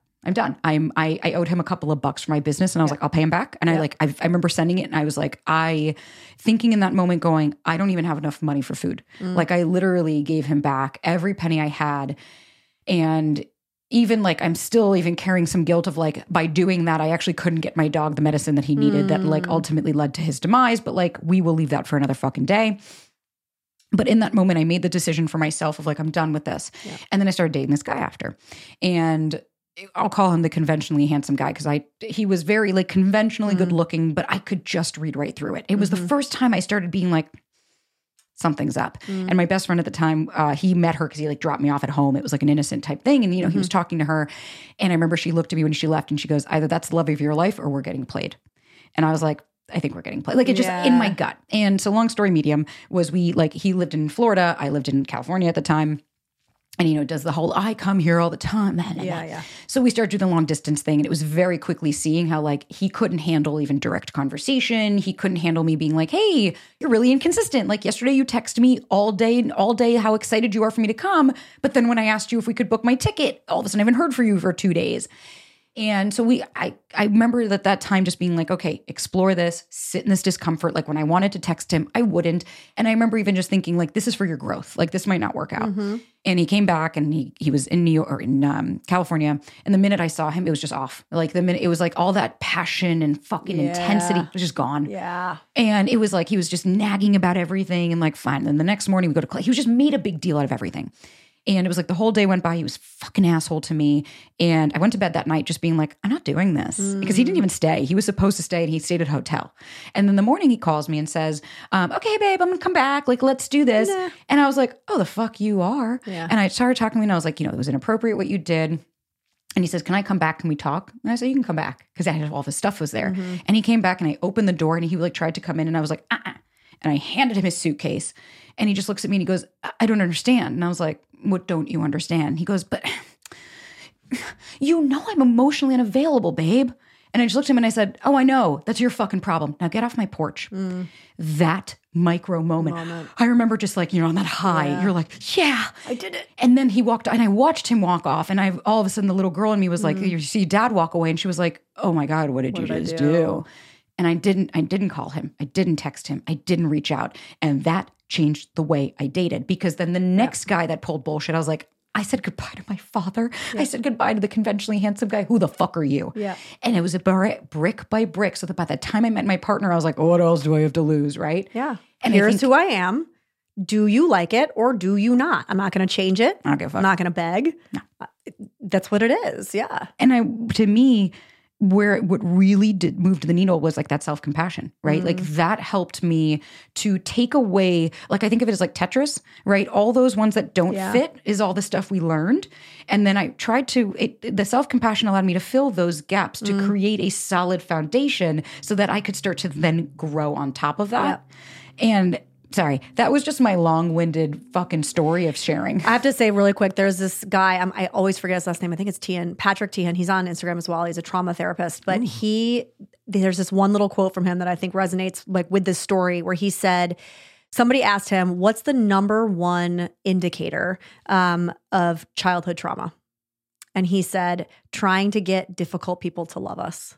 I owed him a couple of bucks for my business, and I was like, I'll pay him back. And I remember sending it, and I was like, thinking in that moment going, I don't even have enough money for food. Like I literally gave him back every penny I had. And even like, I'm still even carrying some guilt of like, by doing that, I actually couldn't get my dog the medicine that he needed that like ultimately led to his demise. But like, we will leave that for another fucking day. But in that moment, I made the decision for myself of like, I'm done with this. Yeah. And then I started dating this guy after. And I'll call him the conventionally handsome guy because he was very like conventionally good looking, but I could just read right through it. It was the first time I started being like, something's up. And my best friend at the time, he met her because he like dropped me off at home. It was like an innocent type thing. And, he was talking to her. And I remember she looked at me when she left and she goes, either that's the love of your life or we're getting played. And I was like, I think we're getting played. Like it just in my gut. And so long story medium was he lived in Florida. I lived in California at the time. And, does the whole, I come here all the time. Yeah. So we started doing the long distance thing. And it was very quickly seeing how like he couldn't handle even direct conversation. He couldn't handle me being like, hey, you're really inconsistent. Like yesterday you text me all day how excited you are for me to come. But then when I asked you if we could book my ticket, all of a sudden I haven't heard from you for 2 days. And so I remember that time just being like, okay, explore this, sit in this discomfort. Like when I wanted to text him, I wouldn't. And I remember even just thinking like, this is for your growth. Like this might not work out. And he came back and he was in New York or in California. And the minute I saw him, it was just off. Like the minute it was like all that passion and fucking intensity was just gone. Yeah. And it was like, he was just nagging about everything and like, fine. Then the next morning we go to class. He was just made a big deal out of everything. And it was like the whole day went by. He was fucking asshole to me. And I went to bed that night just being like, I'm not doing this. Because he didn't even stay. He was supposed to stay and he stayed at a hotel. And then the morning he calls me and says, okay, babe, I'm going to come back. Like, let's do this. Nah. And I was like, oh, the fuck you are. Yeah. And I started talking to him and I was like, it was inappropriate what you did. And he says, can I come back? Can we talk? And I said, you can come back. Because all this stuff was there. And he came back and I opened the door and he like tried to come in and I was like, And I handed him his suitcase. And he just looks at me and he goes, I don't understand. And I was like, what don't you understand? He goes, but I'm emotionally unavailable, babe. And I just looked at him and I said, oh, I know. That's your fucking problem. Now get off my porch. That micro moment. I remember just like, on that high, you're like, yeah, I did it. And then he walked, and I watched him walk off. And all of a sudden the little girl in me was like, you see dad walk away. And she was like, oh my God, what did you just do? And I didn't call him. I didn't text him. I didn't reach out. And that changed the way I dated, because then the next guy that pulled bullshit, I was like, I said goodbye to my father. Yeah. I said goodbye to the conventionally handsome guy. Who the fuck are you? Yeah. And it was a brick by brick. So that by the time I met my partner, I was like, oh, what else do I have to lose, right? Yeah. And here's who I am. Do you like it or do you not? I'm not going to change it. I don't give a fuck. I'm not going to beg. No. That's what it is. Yeah. And to me, what really moved the needle was like that self-compassion, right? Like that helped me to take away, like I think of it as like Tetris, right? All those ones that don't fit is all the stuff we learned. And then I tried the self-compassion allowed me to fill those gaps to create a solid foundation so that I could start to then grow on top of that. Yeah. And sorry, that was just my long-winded fucking story of sharing. I have to say really quick, there's this guy, I always forget his last name. I think it's Tian, Patrick Tian. He's on Instagram as well. He's a trauma therapist. But there's this one little quote from him that I think resonates like with this story, where he said, somebody asked him, what's the number one indicator of childhood trauma? And he said, trying to get difficult people to love us.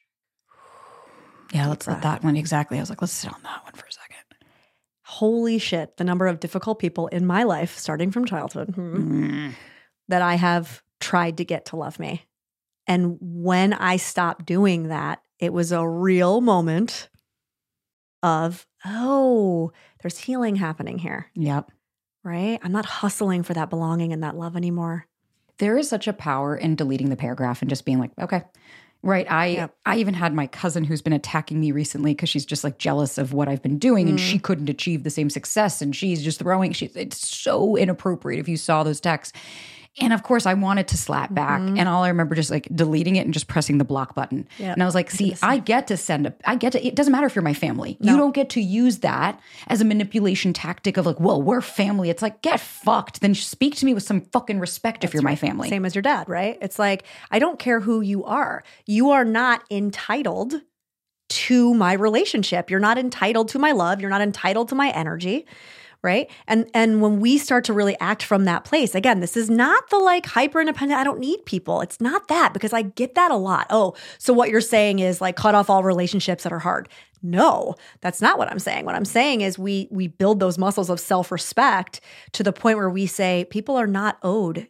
Yeah, let's let that one. Exactly. I was like, let's sit on that one for a second. Holy shit. The number of difficult people in my life, starting from childhood, that I have tried to get to love me. And when I stopped doing that, it was a real moment of, oh, there's healing happening here. Yep. Right? I'm not hustling for that belonging and that love anymore. There is such a power in deleting the paragraph and just being like, okay. Right. I even had my cousin who's been attacking me recently because she's just like jealous of what I've been doing and she couldn't achieve the same success and she's just it's so inappropriate if you saw those texts. And of course, I wanted to slap back. And all I remember just like deleting it and just pressing the block button. Yep. And I was like, see, I get to it doesn't matter if you're my family. No. You don't get to use that as a manipulation tactic of like, well, we're family. It's like, get fucked. Then speak to me with some fucking respect if you're my family. Same as your dad, right? It's like, I don't care who you are. You are not entitled to my relationship. You're not entitled to my love. You're not entitled to my energy. Right. And when we start to really act from that place, again, this is not the like hyper independent, I don't need people. It's not that, because I get that a lot. Oh, so what you're saying is like cut off all relationships that are hard. No, that's not what I'm saying. What I'm saying is we build those muscles of self-respect to the point where we say people are not owed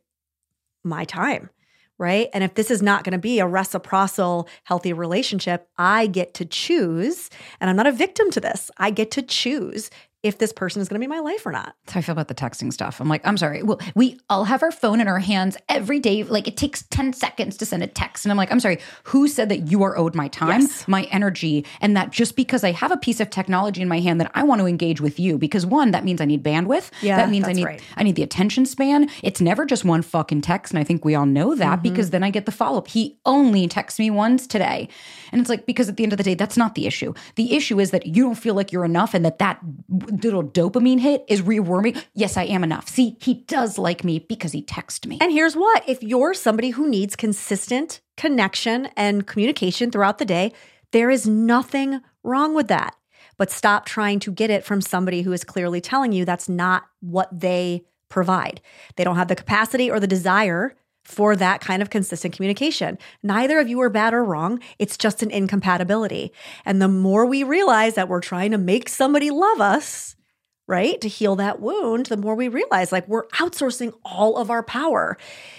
my time. Right. And if this is not going to be a reciprocal, healthy relationship, I get to choose. And I'm not a victim to this. I get to choose if this person is going to be my life or not. That's how I feel about the texting stuff. I'm like, I'm sorry. Well, we all have our phone in our hands every day. Like it takes 10 seconds to send a text. And I'm like, I'm sorry. Who said that you are owed my time, my energy, and that just because I have a piece of technology in my hand that I want to engage with you? Because one, that means I need bandwidth. Yeah, that means I need the attention span. It's never just one fucking text. And I think we all know that because then I get the follow-up. He only texts me once today. And it's like, because at the end of the day, that's not the issue. The issue is that you don't feel like you're enough and that little dopamine hit is reaffirming. Yes, I am enough. See, he does like me because he texted me. And here's what, if you're somebody who needs consistent connection and communication throughout the day, there is nothing wrong with that. But stop trying to get it from somebody who is clearly telling you that's not what they provide. They don't have the capacity or the desire for that kind of consistent communication. Neither of you are bad or wrong. It's just an incompatibility. And the more we realize that we're trying to make somebody love us, right, to heal that wound, the more we realize like we're outsourcing all of our power.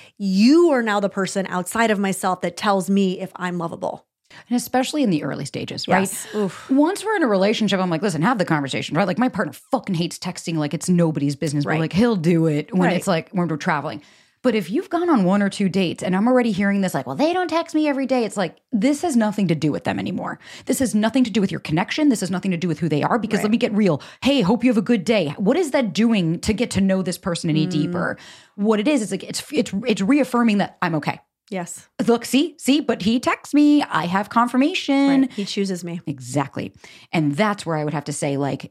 You are now the person outside of myself that tells me if I'm lovable. And especially in the early stages, right? Yes. Once we're in a relationship, I'm like, listen, have the conversation, right? Like my partner fucking hates texting like it's nobody's business, but like he'll do it when it's like when we're traveling. But if you've gone on 1 or 2 dates and I'm already hearing this like, well, they don't text me every day. It's like, this has nothing to do with them anymore. This has nothing to do with your connection. This has nothing to do with who they are, because let me get real. Hey, hope you have a good day. What is that doing to get to know this person any deeper? What it is like, it's reaffirming that I'm okay. Yes. Look, see, but he texts me. I have confirmation. Right. He chooses me. Exactly. And that's where I would have to say like,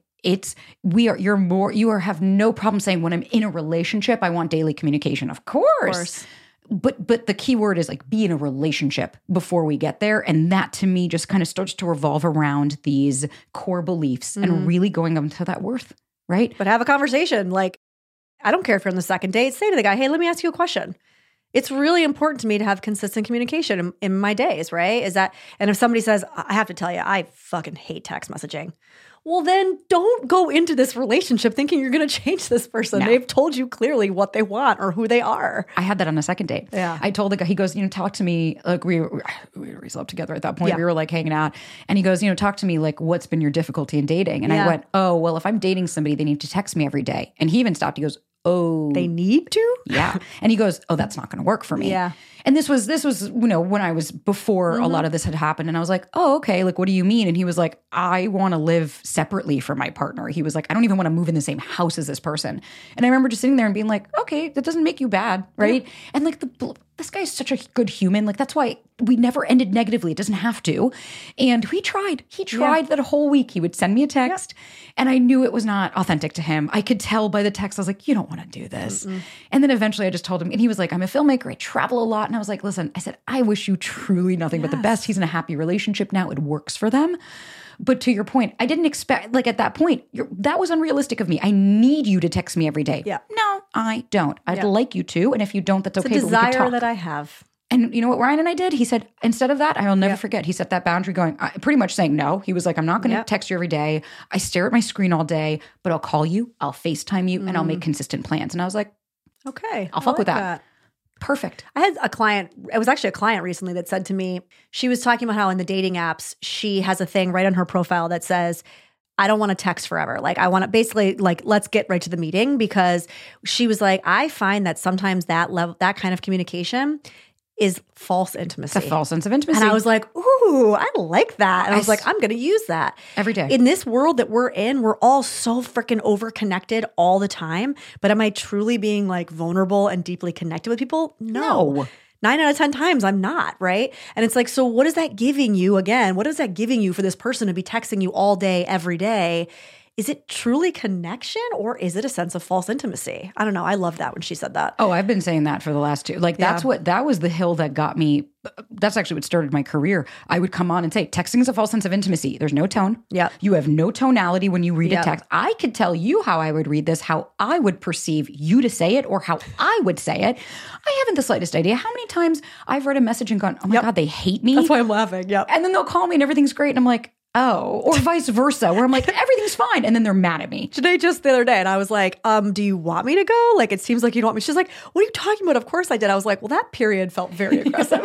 you have no problem saying when I'm in a relationship, I want daily communication. Of course. But the key word is like be in a relationship before we get there. And that to me just kind of starts to revolve around these core beliefs and really going into that worth, right? But have a conversation. Like, I don't care if you're on the second date. Say to the guy, hey, let me ask you a question. It's really important to me to have consistent communication in my days, right? And if somebody says, I have to tell you, I fucking hate text messaging. Well, then don't go into this relationship thinking you're going to change this person. No. They've told you clearly what they want or who they are. I had that on a second date. Yeah. I told the guy, he goes, talk to me. Like we slept together at that point. Yeah. We were like hanging out. And he goes, talk to me like what's been your difficulty in dating? And I went, oh, well, if I'm dating somebody, they need to text me every day. And he even stopped. He goes, oh. They need to? Yeah. And he goes, oh, that's not going to work for me. Yeah. And this was when I was before a lot of this had happened. And I was like, oh, okay. Like, what do you mean? And he was like, I want to live separately from my partner. He was like, I don't even want to move in the same house as this person. And I remember just sitting there and being like, okay, that doesn't make you bad, right? Yeah. And like this guy's such a good human. Like, that's why we never ended negatively. It doesn't have to. And he tried that whole week. He would send me a text and I knew it was not authentic to him. I could tell by the text. I was like, you don't want to do this. And then eventually I just told him, and he was like, I'm a filmmaker. I travel a lot. And I was like, listen, I said, I wish you truly nothing but the best. He's in a happy relationship now. It works for them. But to your point, I didn't expect, like at that point, that was unrealistic of me. I need you to text me every day. Yeah. No, I don't. I'd like you to. And if you don't, that's okay. It's a but we could desire talk. that I have. And you know what Ryan and I did? He said, instead of that, I'll never forget. He set that boundary going, pretty much saying no. He was like, I'm not going to text you every day. I stare at my screen all day, but I'll call you, I'll FaceTime you, and I'll make consistent plans. And I was like, okay, I'll fuck with that. Perfect. I had a client, it was actually a client recently that said to me, she was talking about how in the dating apps, she has a thing right on her profile that says, I don't want to text forever. Like I want to basically like, let's get right to the meeting, because she was like, I find that sometimes that level, that kind of communication is false intimacy. It's a false sense of intimacy. And I was like, ooh, I like that. And I was like, I'm going to use that. Every day. In this world that we're in, we're all so freaking over-connected all the time. But am I truly being like vulnerable and deeply connected with people? No. 9 out of 10 times I'm not, right? And it's like, so what is that giving you again? What is that giving you for this person to be texting you all day, every day? Is it truly connection, or is it a sense of false intimacy? I don't know. I love that when she said that. Oh, I've been saying that for the last 2. Like that was the hill that got me. That's actually what started my career. I would come on and say, texting is a false sense of intimacy. There's no tone. Yeah. You have no tonality when you read a text. I could tell you how I would read this, how I would perceive you to say it, or how I would say it. I haven't the slightest idea how many times I've read a message and gone, oh my God, they hate me. That's why I'm laughing. Yep. And then they'll call me and everything's great. And I'm like, oh, or vice versa, where I'm like, everything's fine. And then they're mad at me. Today, just the other day, and I was like, do you want me to go? Like, it seems like you don't want me. She's like, what are you talking about? Of course I did. I was like, well, that period felt very aggressive.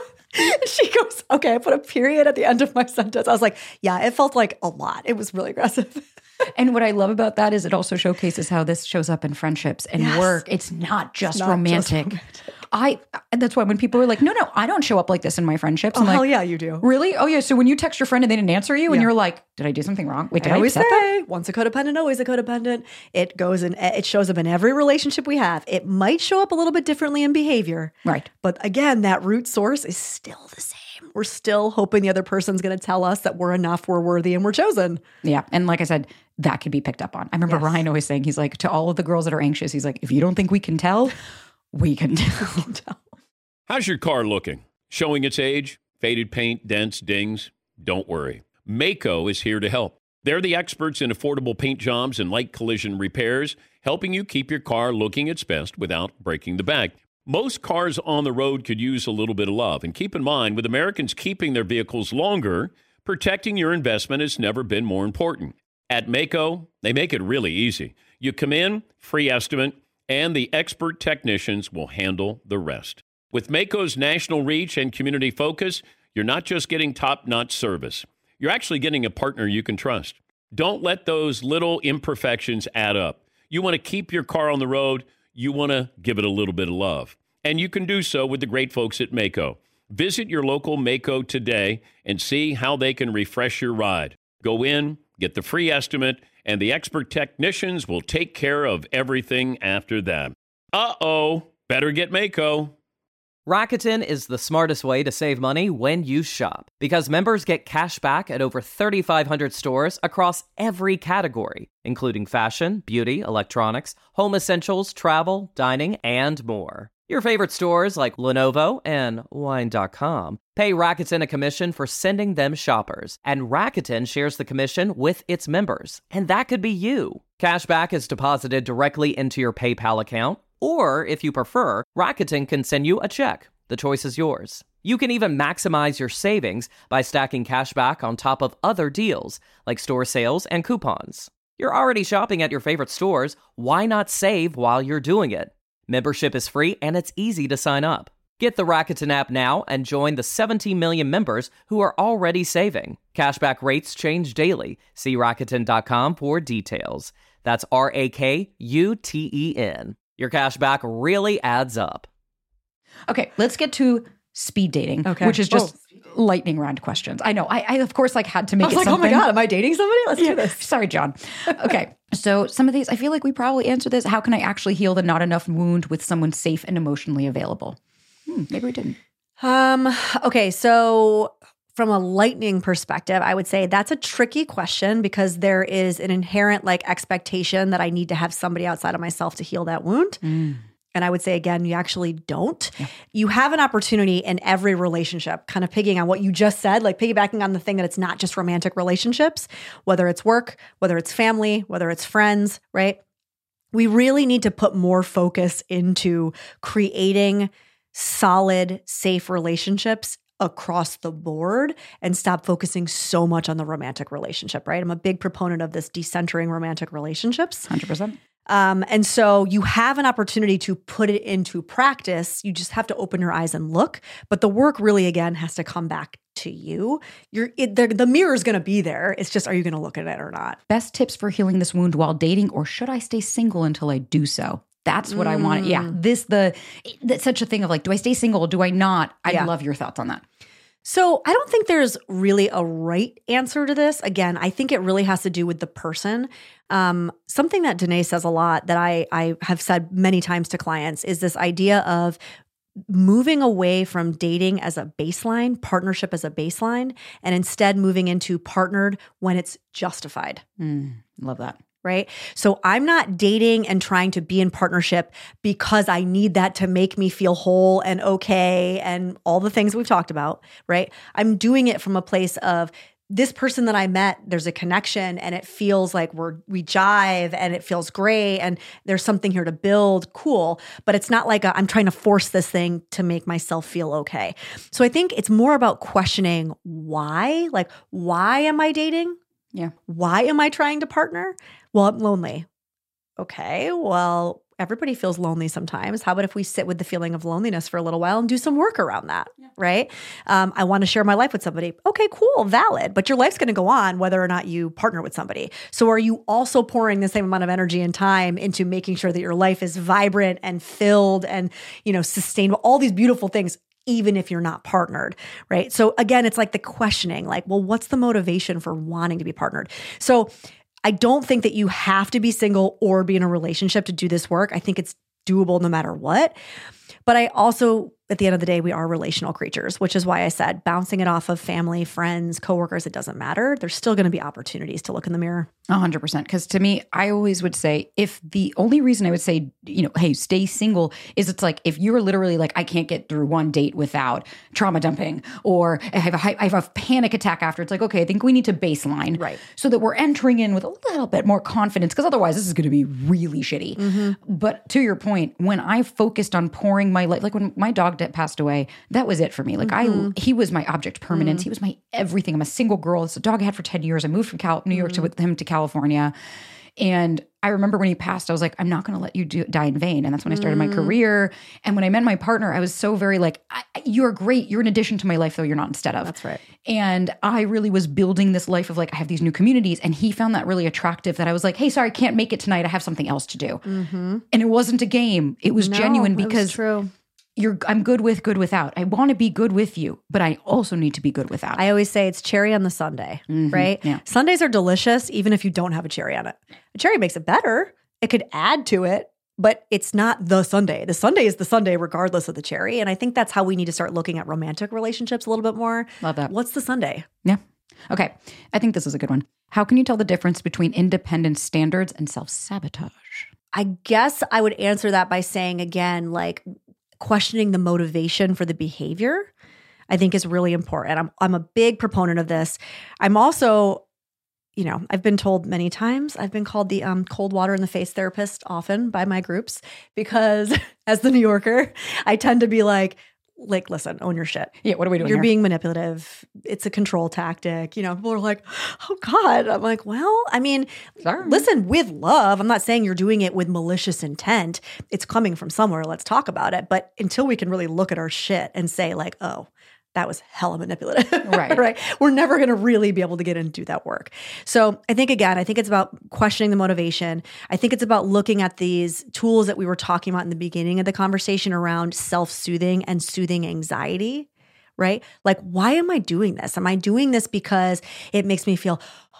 She goes, okay, I put a period at the end of my sentence. I was like, yeah, it felt like a lot. It was really aggressive. And what I love about that is it also showcases how this shows up in friendships and work. It's not just romantic. That's why when people are like, no, I don't show up like this in my friendships. Oh, I'm like, hell yeah, you do. Really? Oh yeah. So when you text your friend and they didn't answer you and you're like, did I do something wrong? Wait, did I always accept that? Once a codependent, always a codependent. It shows up in every relationship we have. It might show up a little bit differently in behavior. Right. But again, that root source is still the same. We're still hoping the other person's going to tell us that we're enough, we're worthy, and we're chosen. Yeah. And like I said, that could be picked up on. I remember Ryan always saying, he's like, to all of the girls that are anxious, he's like, if you don't think we can tell, we can tell. How's your car looking? Showing its age? Faded paint, dents, dings? Don't worry. Maaco is here to help. They're the experts in affordable paint jobs and light collision repairs, helping you keep your car looking its best without breaking the bank. Most cars on the road could use a little bit of love. And keep in mind, with Americans keeping their vehicles longer, protecting your investment has never been more important. At Maaco, they make it really easy. You come in, free estimate, and the expert technicians will handle the rest. With Maaco's national reach and community focus, you're not just getting top-notch service. You're actually getting a partner you can trust. Don't let those little imperfections add up. You want to keep your car on the road. You want to give it a little bit of love. And you can do so with the great folks at Maaco. Visit your local Maaco today and see how they can refresh your ride. Go in, get the free estimate, and the expert technicians will take care of everything after that. Better get Maaco. Rakuten is the smartest way to save money when you shop, because members get cash back at over 3,500 stores across every category, including fashion, beauty, electronics, home essentials, travel, dining, and more. Your favorite stores like Lenovo and Wine.com pay Rakuten a commission for sending them shoppers, and Rakuten shares the commission with its members, and that could be you. Cashback is deposited directly into your PayPal account, or if you prefer, Rakuten can send you a check. The choice is yours. You can even maximize your savings by stacking cashback on top of other deals, like store sales and coupons. You're already shopping at your favorite stores. Why not save while you're doing it? Membership is free and it's easy to sign up. Get the Rakuten app now and join the 17 million members who are already saving. Cashback rates change daily. See Rakuten.com for details. That's Rakuten. Your cashback really adds up. Okay, let's get to speed dating, which is just lightning round questions. I know. I of course, had to make it something. Oh my God, am I dating somebody? Let's do this. Sorry, John. Okay, so some of these, I feel like we probably answered this. How can I actually heal the not enough wound with someone safe and emotionally available? Maybe we didn't. Okay, so from a lightning perspective, I would say that's a tricky question because there is an inherent expectation that I need to have somebody outside of myself to heal that wound. And I would say, again, you actually don't. Yeah. You have an opportunity in every relationship, kind of piggybacking on what you just said, like piggybacking on the thing that it's not just romantic relationships, whether it's work, whether it's family, whether it's friends, right? We really need to put more focus into creating solid, safe relationships across the board and stop focusing so much on the romantic relationship, right? I'm a big proponent of this decentering romantic relationships. 100%. And so you have an opportunity to put it into practice. You just have to open your eyes and look. But the work really, again, has to come back to you. The mirror is going to be there. It's just, are you going to look at it or not? Best tips for healing this wound while dating, or should I stay single until I do so? That's what I want. Yeah. That's such a thing of like, do I stay single? Do I not? I'd love your thoughts on that. So I don't think there's really a right answer to this. Again, I think it really has to do with the person. Something that Danae says a lot that I have said many times to clients is this idea of moving away from dating as a baseline, partnership as a baseline, and instead moving into partnered when it's justified. Love that. Right? So I'm not dating and trying to be in partnership because I need that to make me feel whole and okay and all the things we've talked about, right? I'm doing it from a place of this person that I met, there's a connection and it feels like we jive and it feels great and there's something here to build, cool. But it's not like I'm trying to force this thing to make myself feel okay. So I think it's more about questioning why, like, why am I dating? Yeah. Why am I trying to partner? Well, I'm lonely. Okay, well, everybody feels lonely sometimes. How about if we sit with the feeling of loneliness for a little while and do some work around that, right? I want to share my life with somebody. Okay, cool, valid. But your life's going to go on whether or not you partner with somebody. So are you also pouring the same amount of energy and time into making sure that your life is vibrant and filled and, sustainable, all these beautiful things, even if you're not partnered, right? So again, it's like the questioning, like, well, what's the motivation for wanting to be partnered? So I don't think that you have to be single or be in a relationship to do this work. I think it's doable no matter what. But I also, at the end of the day, we are relational creatures, which is why I said bouncing it off of family, friends, coworkers, it doesn't matter. There's still going to be opportunities to look in the mirror. 100%. Because to me, I always would say, if the only reason I would say, hey, stay single is it's like, if you're literally like, I can't get through one date without trauma dumping, or I have a panic attack after, it's like, okay, I think we need to baseline. Right. So that we're entering in with a little bit more confidence, because otherwise this is going to be really shitty. Mm-hmm. But to your point, when I focused on pouring my life, like when my dog passed away, that was it for me. Like he was my object permanence. He was my everything. I'm a single girl. It's a dog I had for 10 years. I moved from New York with him to California. And I remember when he passed, I was like, I'm not going to let you die in vain. And that's when I started my career. And when I met my partner, I was so very like, you're great. You're an addition to my life, though you're not instead of. That's right. And I really was building this life of like, I have these new communities. And he found that really attractive, that I was like, hey, sorry, I can't make it tonight. I have something else to do. Mm-hmm. And it wasn't a game. It was genuine, because true. I'm good without. I want to be good with you, but I also need to be good without. I always say it's cherry on the sundae, right? Yeah. Sundaes are delicious, even if you don't have a cherry on it. A cherry makes it better. It could add to it, but it's not the sundae. The sundae is the sundae regardless of the cherry. And I think that's how we need to start looking at romantic relationships a little bit more. Love that. What's the sundae? Yeah. Okay. I think this is a good one. How can you tell the difference between independent standards and self-sabotage? I guess I would answer that by saying, again, like, questioning the motivation for the behavior, I think, is really important. I'm a big proponent of this. I'm also, I've been told many times, I've been called the cold water in the face therapist often by my groups, because as the New Yorker, I tend to be like, listen, own your shit. Yeah, what are we doing You're here? being manipulative. It's a control tactic. People are like, oh God. I'm like, well, I mean, listen, with love. I'm not saying you're doing it with malicious intent. It's coming from somewhere. Let's talk about it. But until we can really look at our shit and say like, oh, that was hella manipulative. Right. Right. We're never going to really be able to get in and do that work. So I think it's about questioning the motivation. I think it's about looking at these tools that we were talking about in the beginning of the conversation around self-soothing and soothing anxiety, right? Like, why am I doing this? Am I doing this because it makes me feel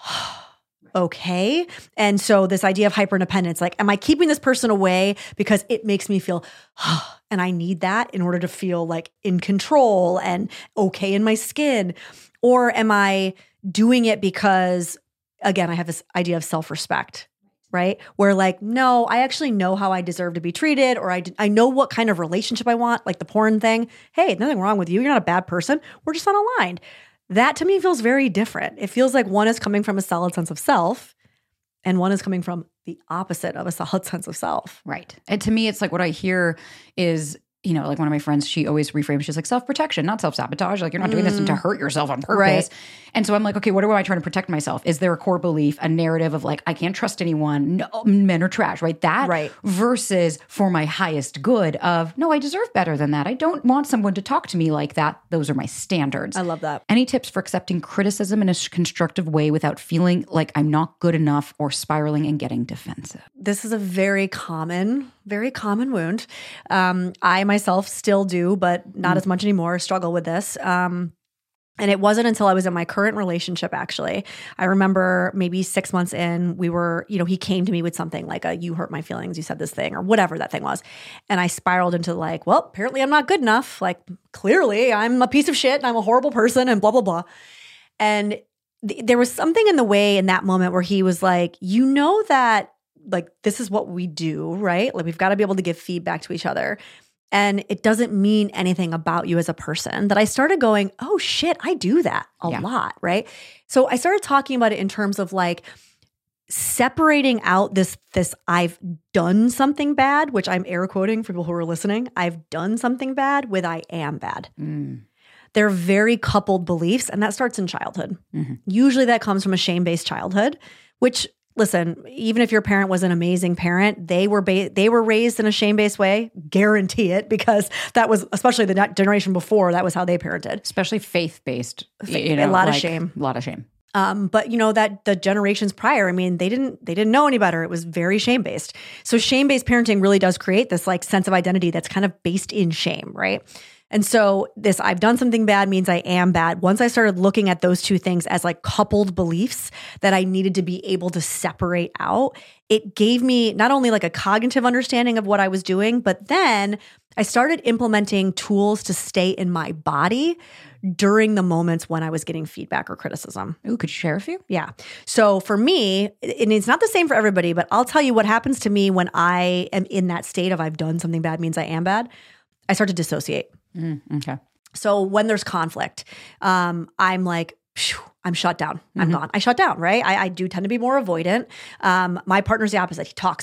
okay? And so this idea of hyper-independence, like, am I keeping this person away because it makes me feel, and I need that in order to feel like in control and okay in my skin? Or am I doing it because, again, I have this idea of self-respect, right? Where like, no, I actually know how I deserve to be treated, or I know what kind of relationship I want, like the porn thing. Hey, nothing wrong with you. You're not a bad person. We're just unaligned. That to me feels very different. It feels like one is coming from a solid sense of self and one is coming from the opposite of a solid sense of self. Right. And to me, it's like what I hear is, you know, like one of my friends, she always reframes, she's like self-protection, not self-sabotage. Like you're not doing this to hurt yourself on purpose. Right. And so I'm like, okay, what am I trying to protect myself? Is there a core belief, a narrative of like, I can't trust anyone, no, men are trash, right? That versus for my highest good of, no, I deserve better than that. I don't want someone to talk to me like that. Those are my standards. I love that. Any tips for accepting criticism in a constructive way without feeling like I'm not good enough or spiraling and getting defensive? This is a very common wound. I myself still do, but not as much anymore, struggle with this. And it wasn't until I was in my current relationship, actually. I remember maybe 6 months in, we were, you know, he came to me with something like you hurt my feelings, you said this thing, or whatever that thing was. And I spiraled into like, well, apparently I'm not good enough. Like, clearly I'm a piece of shit and I'm a horrible person and blah, blah, blah. And there was something in the way in that moment where he was like, you know that like, this is what we do, right? Like, we've got to be able to give feedback to each other. And it doesn't mean anything about you as a person. That I started going, oh shit, I do that a lot, right? So I started talking about it in terms of like separating out this I've done something bad, which I'm air quoting for people who are listening. I've done something bad with I am bad. They're very coupled beliefs, and that starts in childhood. Usually that comes from a shame-based childhood, which, listen, even if your parent was an amazing parent, they were raised in a shame-based way. Guarantee it, because that was, especially the generation before, that was how they parented. Especially faith-based. You know, a lot of shame. A lot of shame. But you know that the generations prior, I mean, they didn't know any better. It was very shame-based. So shame-based parenting really does create this like sense of identity that's kind of based in shame, right? And so this I've done something bad means I am bad. Once I started looking at those two things as like coupled beliefs that I needed to be able to separate out, it gave me not only like a cognitive understanding of what I was doing, but then I started implementing tools to stay in my body during the moments when I was getting feedback or criticism. Ooh, could you share a few? Yeah. So for me, and it's not the same for everybody, but I'll tell you what happens to me when I am in that state of I've done something bad means I am bad. I start to dissociate. Okay. So when there's conflict, I'm like, phew, I'm shut down. I'm gone. I shut down, right? I do tend to be more avoidant. My partner's the opposite. He talks.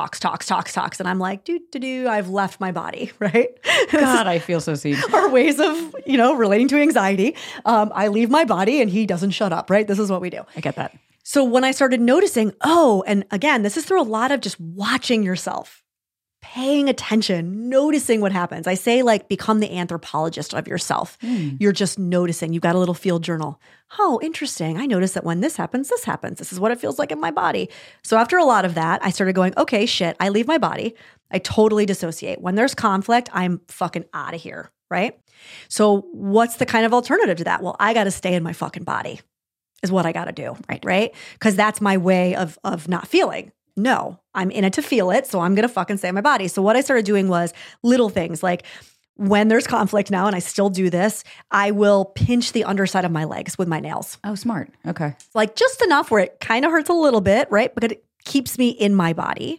And I'm like, I've left my body, right? God, I feel so seen. Our ways of, you know, relating to anxiety. I leave my body and he doesn't shut up, right? This is what we do. I get that. So when I started noticing, and again, this is through a lot of just watching yourself, paying attention, noticing what happens. I say like become the anthropologist of yourself. You're just noticing. You've got a little field journal. Oh, interesting. I noticed that when this happens, this happens. This is what it feels like in my body. So after a lot of that, I started going, okay, shit, I leave my body. I totally dissociate. When there's conflict, I'm fucking out of here, right? So what's the kind of alternative to that? Well, I got to stay in my fucking body is what I got to do, right? Because that's my way of not feeling. No, I'm in it to feel it, so I'm going to fucking stay in my body. So what I started doing was little things like when there's conflict now, and I still do this, I will pinch the underside of my legs with my nails. Oh, smart. Okay. Like just enough where it kind of hurts a little bit, right? But it keeps me in my body.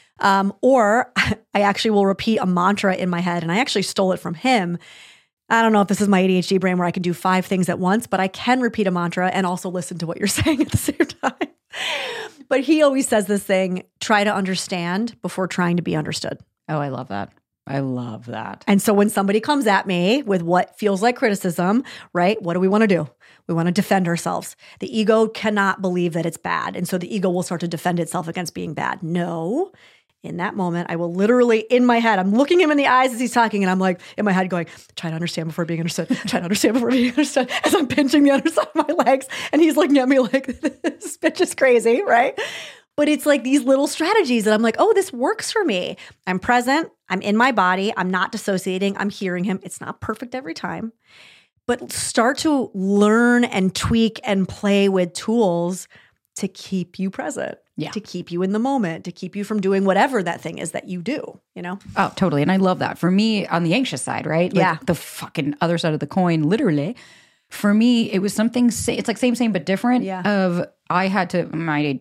Or I actually will repeat a mantra in my head, and I actually stole it from him. I don't know if this is my ADHD brain where I can do 5 things at once, but I can repeat a mantra and also listen to what you're saying at the same time. But he always says this thing, try to understand before trying to be understood. Oh, I love that. I love that. And so when somebody comes at me with what feels like criticism, right? What do we want to do? We want to defend ourselves. The ego cannot believe that it's bad. And so the ego will start to defend itself against being bad. No. In that moment, I will literally, in my head, I'm looking him in the eyes as he's talking, and I'm like, in my head going, try to understand before being understood. Try to understand before being understood. As I'm pinching the underside of my legs, and he's looking at me like, this bitch is crazy, right? But it's like these little strategies that I'm like, oh, this works for me. I'm present. I'm in my body. I'm not dissociating. I'm hearing him. It's not perfect every time. But start to learn and tweak and play with tools to keep you present. Yeah. To keep you in the moment, to keep you from doing whatever that thing is that you do, you know? Oh, totally. And I love that. For me, on the anxious side, right? Like yeah. The fucking other side of the coin, literally. For me, it was something, it's like same, but different. Yeah. Of I had to,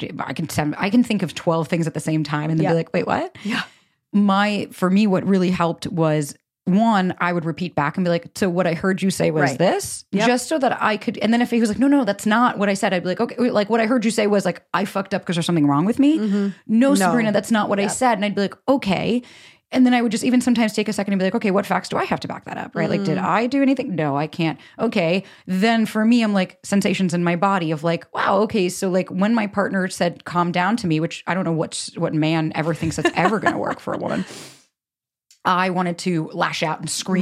I can think of 12 things at the same time and then be like, wait, what? Yeah. For me, what really helped was, one, I would repeat back and be like, so what I heard you say was this, just so that I could, and then if he was like, no, that's not what I said, I'd be like, okay, like what I heard you say was like, I fucked up because there's something wrong with me. No, Sabrina, that's not what I said. And I'd be like, okay. And then I would just even sometimes take a second and be like, okay, what facts do I have to back that up, right? Like, did I do anything? No, I can't. Okay. Then for me, I'm like sensations in my body of like, wow, okay. So like when my partner said, calm down to me, which I don't know what man ever thinks that's ever going to work for a woman. I wanted to lash out and scream.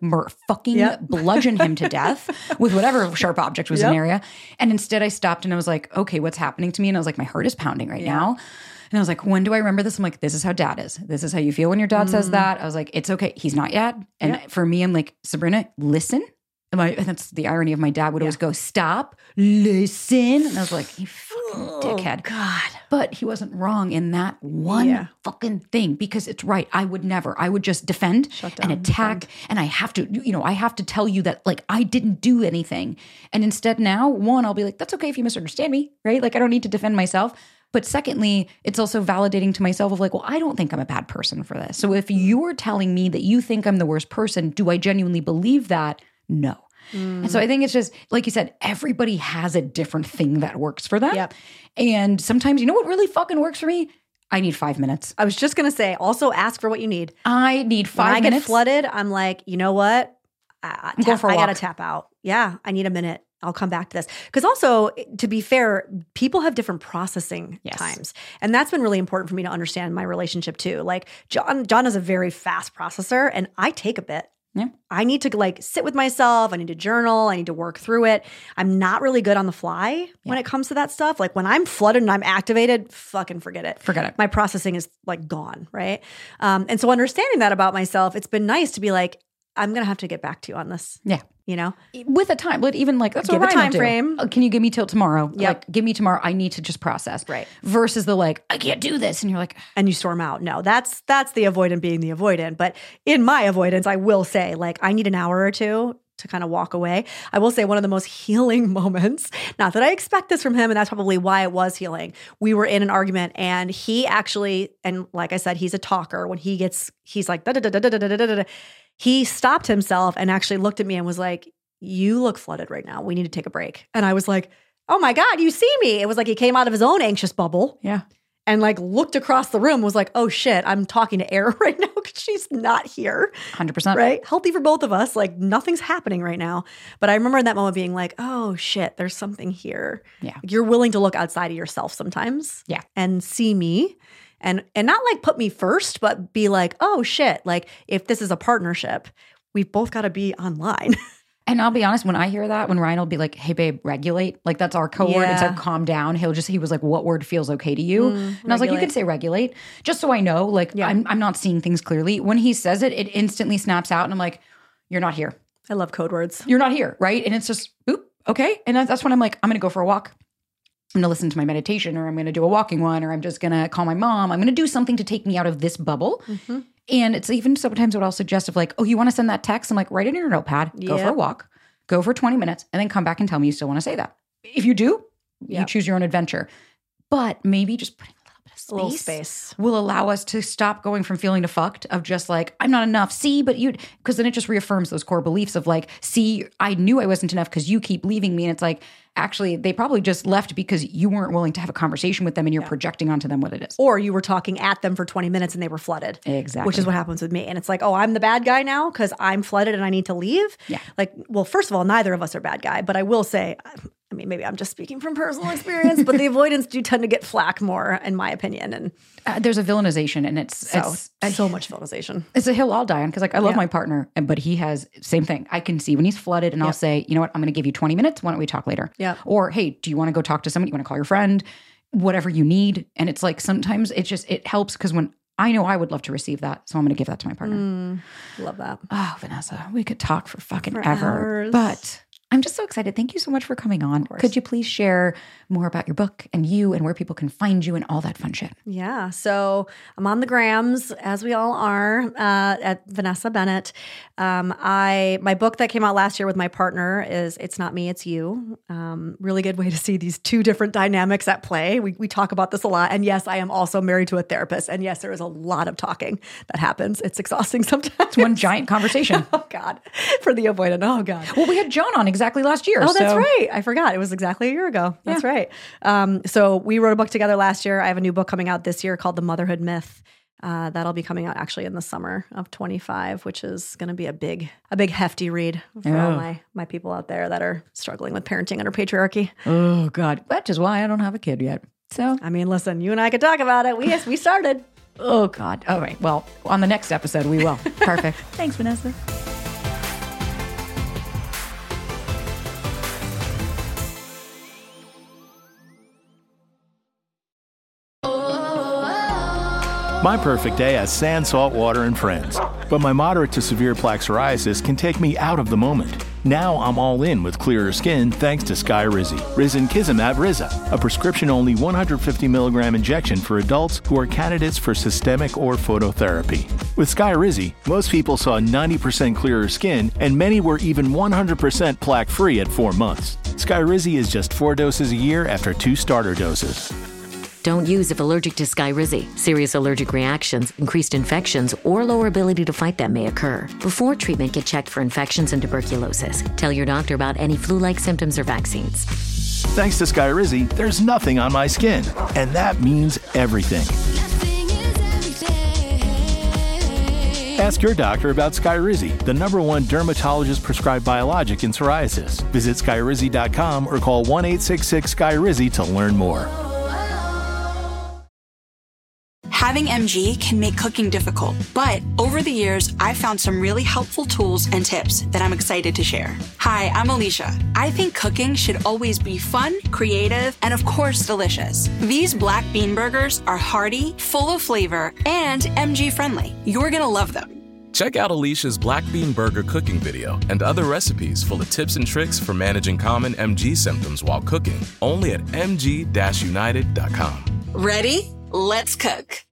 Fucking bludgeon him to death with whatever sharp object was in the area. And instead I stopped and I was like, okay, what's happening to me? And I was like, my heart is pounding right now. And I was like, when do I remember this? I'm like, this is how dad is. This is how you feel when your dad says that. I was like, it's okay. He's not yet. And for me, I'm like, Sabrina, listen. And that's the irony of my dad would always go, stop, listen. And I was like, you fucking dickhead. God. But he wasn't wrong in that one fucking thing because it's right. I would never. I would just defend and attack. And I have to, I have to tell you that like I didn't do anything. And instead now, one, I'll be like, that's okay if you misunderstand me, right? Like I don't need to defend myself. But secondly, it's also validating to myself of like, well, I don't think I'm a bad person for this. So if you're telling me that you think I'm the worst person, do I genuinely believe that? No. And so I think it's just, like you said, everybody has a different thing that works for them. And sometimes, you know what really fucking works for me? I need 5 minutes. I was just going to say, also ask for what you need. I need 5 minutes. When I get flooded, I'm like, you know what? I'm going for a walk. I got to tap out. Yeah, I need a minute. I'll come back to this. Because also, to be fair, people have different processing times. And that's been really important for me to understand in my relationship too. Like John is a very fast processor and I take a bit. Yeah. I need to like sit with myself. I need to journal. I need to work through it. I'm not really good on the fly when it comes to that stuff. Like when I'm flooded and I'm activated, fucking forget it. Forget it. My processing is like gone, right? And so understanding that about myself, it's been nice to be like, I'm going to have to get back to you on this. Yeah. You know? With a time, but even like, that's give what a time frame. Can you give me till tomorrow? Like, give me tomorrow. I need to just process. Right. Versus the like, I can't do this. And you're like, and you storm out. No, that's the avoidant being the avoidant. But in my avoidance, I will say like, I need an hour or two to kind of walk away. I will say one of the most healing moments, not that I expect this from him, and that's probably why it was healing. We were in an argument and he actually, and like I said, he's a talker. When he's like, da, da, da, da, da, da, da, da, da. He stopped himself and actually looked at me and was like, you look flooded right now. We need to take a break. And I was like, oh my God, you see me. It was like he came out of his own anxious bubble. Yeah. And like looked across the room and was like, oh shit, I'm talking to air right now because she's not here. 100%. Right? Healthy for both of us. Like nothing's happening right now. But I remember in that moment being like, oh shit, there's something here. Yeah. You're willing to look outside of yourself sometimes. Yeah. And see me. And not like put me first, but be like, oh shit, like if this is a partnership, we've both got to be online. And I'll be honest, when I hear that, when Ryan will be like, hey babe, regulate, like that's our code word. Instead of calm down, he was like, what word feels okay to you? And I was like, you can say regulate, just so I know, like I'm not seeing things clearly. When he says it, it instantly snaps out and I'm like, you're not here. I love code words. You're not here, right? And it's just, oop, okay. And that's when I'm like, I'm going to go for a walk. I'm going to listen to my meditation, or I'm going to do a walking one, or I'm just going to call my mom. I'm going to do something to take me out of this bubble. Mm-hmm. And it's even sometimes what I'll suggest of like, oh, you want to send that text? I'm like, write it in your notepad, go for a walk, go for 20 minutes, and then come back and tell me you still want to say that. If you do, you choose your own adventure. But maybe just putting a little bit of space will allow us to stop going from feeling to fucked of just like, I'm not enough. See, but you, because then it just reaffirms those core beliefs of like, see, I knew I wasn't enough because you keep leaving me. And it's like, actually, they probably just left because you weren't willing to have a conversation with them and you're projecting onto them what it is. Or you were talking at them for 20 minutes and they were flooded. Exactly. Which is what happens with me. And it's like, oh, I'm the bad guy now because I'm flooded and I need to leave. Yeah. Like, well, first of all, neither of us are bad guy. But I will say, I mean, maybe I'm just speaking from personal experience, but the avoidants do tend to get flack more, in my opinion. And there's a villainization, and it's so much villainization. It's a hill I'll die on because, like, I love my partner, but he has same thing. I can see when he's flooded, and I'll say, you know what, I'm going to give you 20 minutes. Why don't we talk later? Yeah. Or hey, do you want to go talk to somebody? You want to call your friend? Whatever you need. And it's like sometimes it helps because when I know I would love to receive that, so I'm going to give that to my partner. Love that. Oh, Vanessa, we could talk for fucking ever, but I'm just so excited. Thank you so much for coming on. Could you please share more about your book and you and where people can find you and all that fun shit? Yeah. So I'm on the grams, as we all are, at Vanessa Bennett. My book that came out last year with my partner is It's Not Me, It's You. Really good way to see these two different dynamics at play. We talk about this a lot. And yes, I am also married to a therapist. And yes, there is a lot of talking that happens. It's exhausting sometimes. It's one giant conversation. Oh, God. For the avoidant. Oh, God. Well, we had John on exactly last year. Oh, that's right. I forgot. It was exactly a year ago. That's right. So we wrote a book together last year. I have a new book coming out this year called The Motherhood Myth. That'll be coming out actually in the summer of 25, which is going to be a big hefty read for all my people out there that are struggling with parenting under patriarchy. Oh, God. That is why I don't have a kid yet. So, I mean, listen, you and I could talk about it. We started. Oh, God. All right. Well, on the next episode, we will. Perfect. Thanks, Vanessa. My perfect day has sand, salt water, and friends. But my moderate to severe plaque psoriasis can take me out of the moment. Now I'm all in with clearer skin thanks to Skyrizi. Risankizumab Riza, a prescription-only 150 milligram injection for adults who are candidates for systemic or phototherapy. With Skyrizi, most people saw 90% clearer skin, and many were even 100% plaque-free at 4 months. Skyrizi is just 4 doses a year after 2 starter doses. Don't use if allergic to Skyrizi. Serious allergic reactions, increased infections, or lower ability to fight them may occur. Before treatment, get checked for infections and tuberculosis. Tell your doctor about any flu-like symptoms or vaccines. Thanks to Skyrizi, there's nothing on my skin. And that means everything. Ask your doctor about Skyrizi, the #1 dermatologist-prescribed biologic in psoriasis. Visit Skyrizi.com or call 1-866-SKYRIZI to learn more. Having MG can make cooking difficult, but over the years, I've found some really helpful tools and tips that I'm excited to share. Hi, I'm Alicia. I think cooking should always be fun, creative, and of course, delicious. These black bean burgers are hearty, full of flavor, and MG friendly. You're gonna love them. Check out Alicia's Black Bean Burger cooking video and other recipes full of tips and tricks for managing common MG symptoms while cooking, only at mg-united.com. Ready? Let's cook.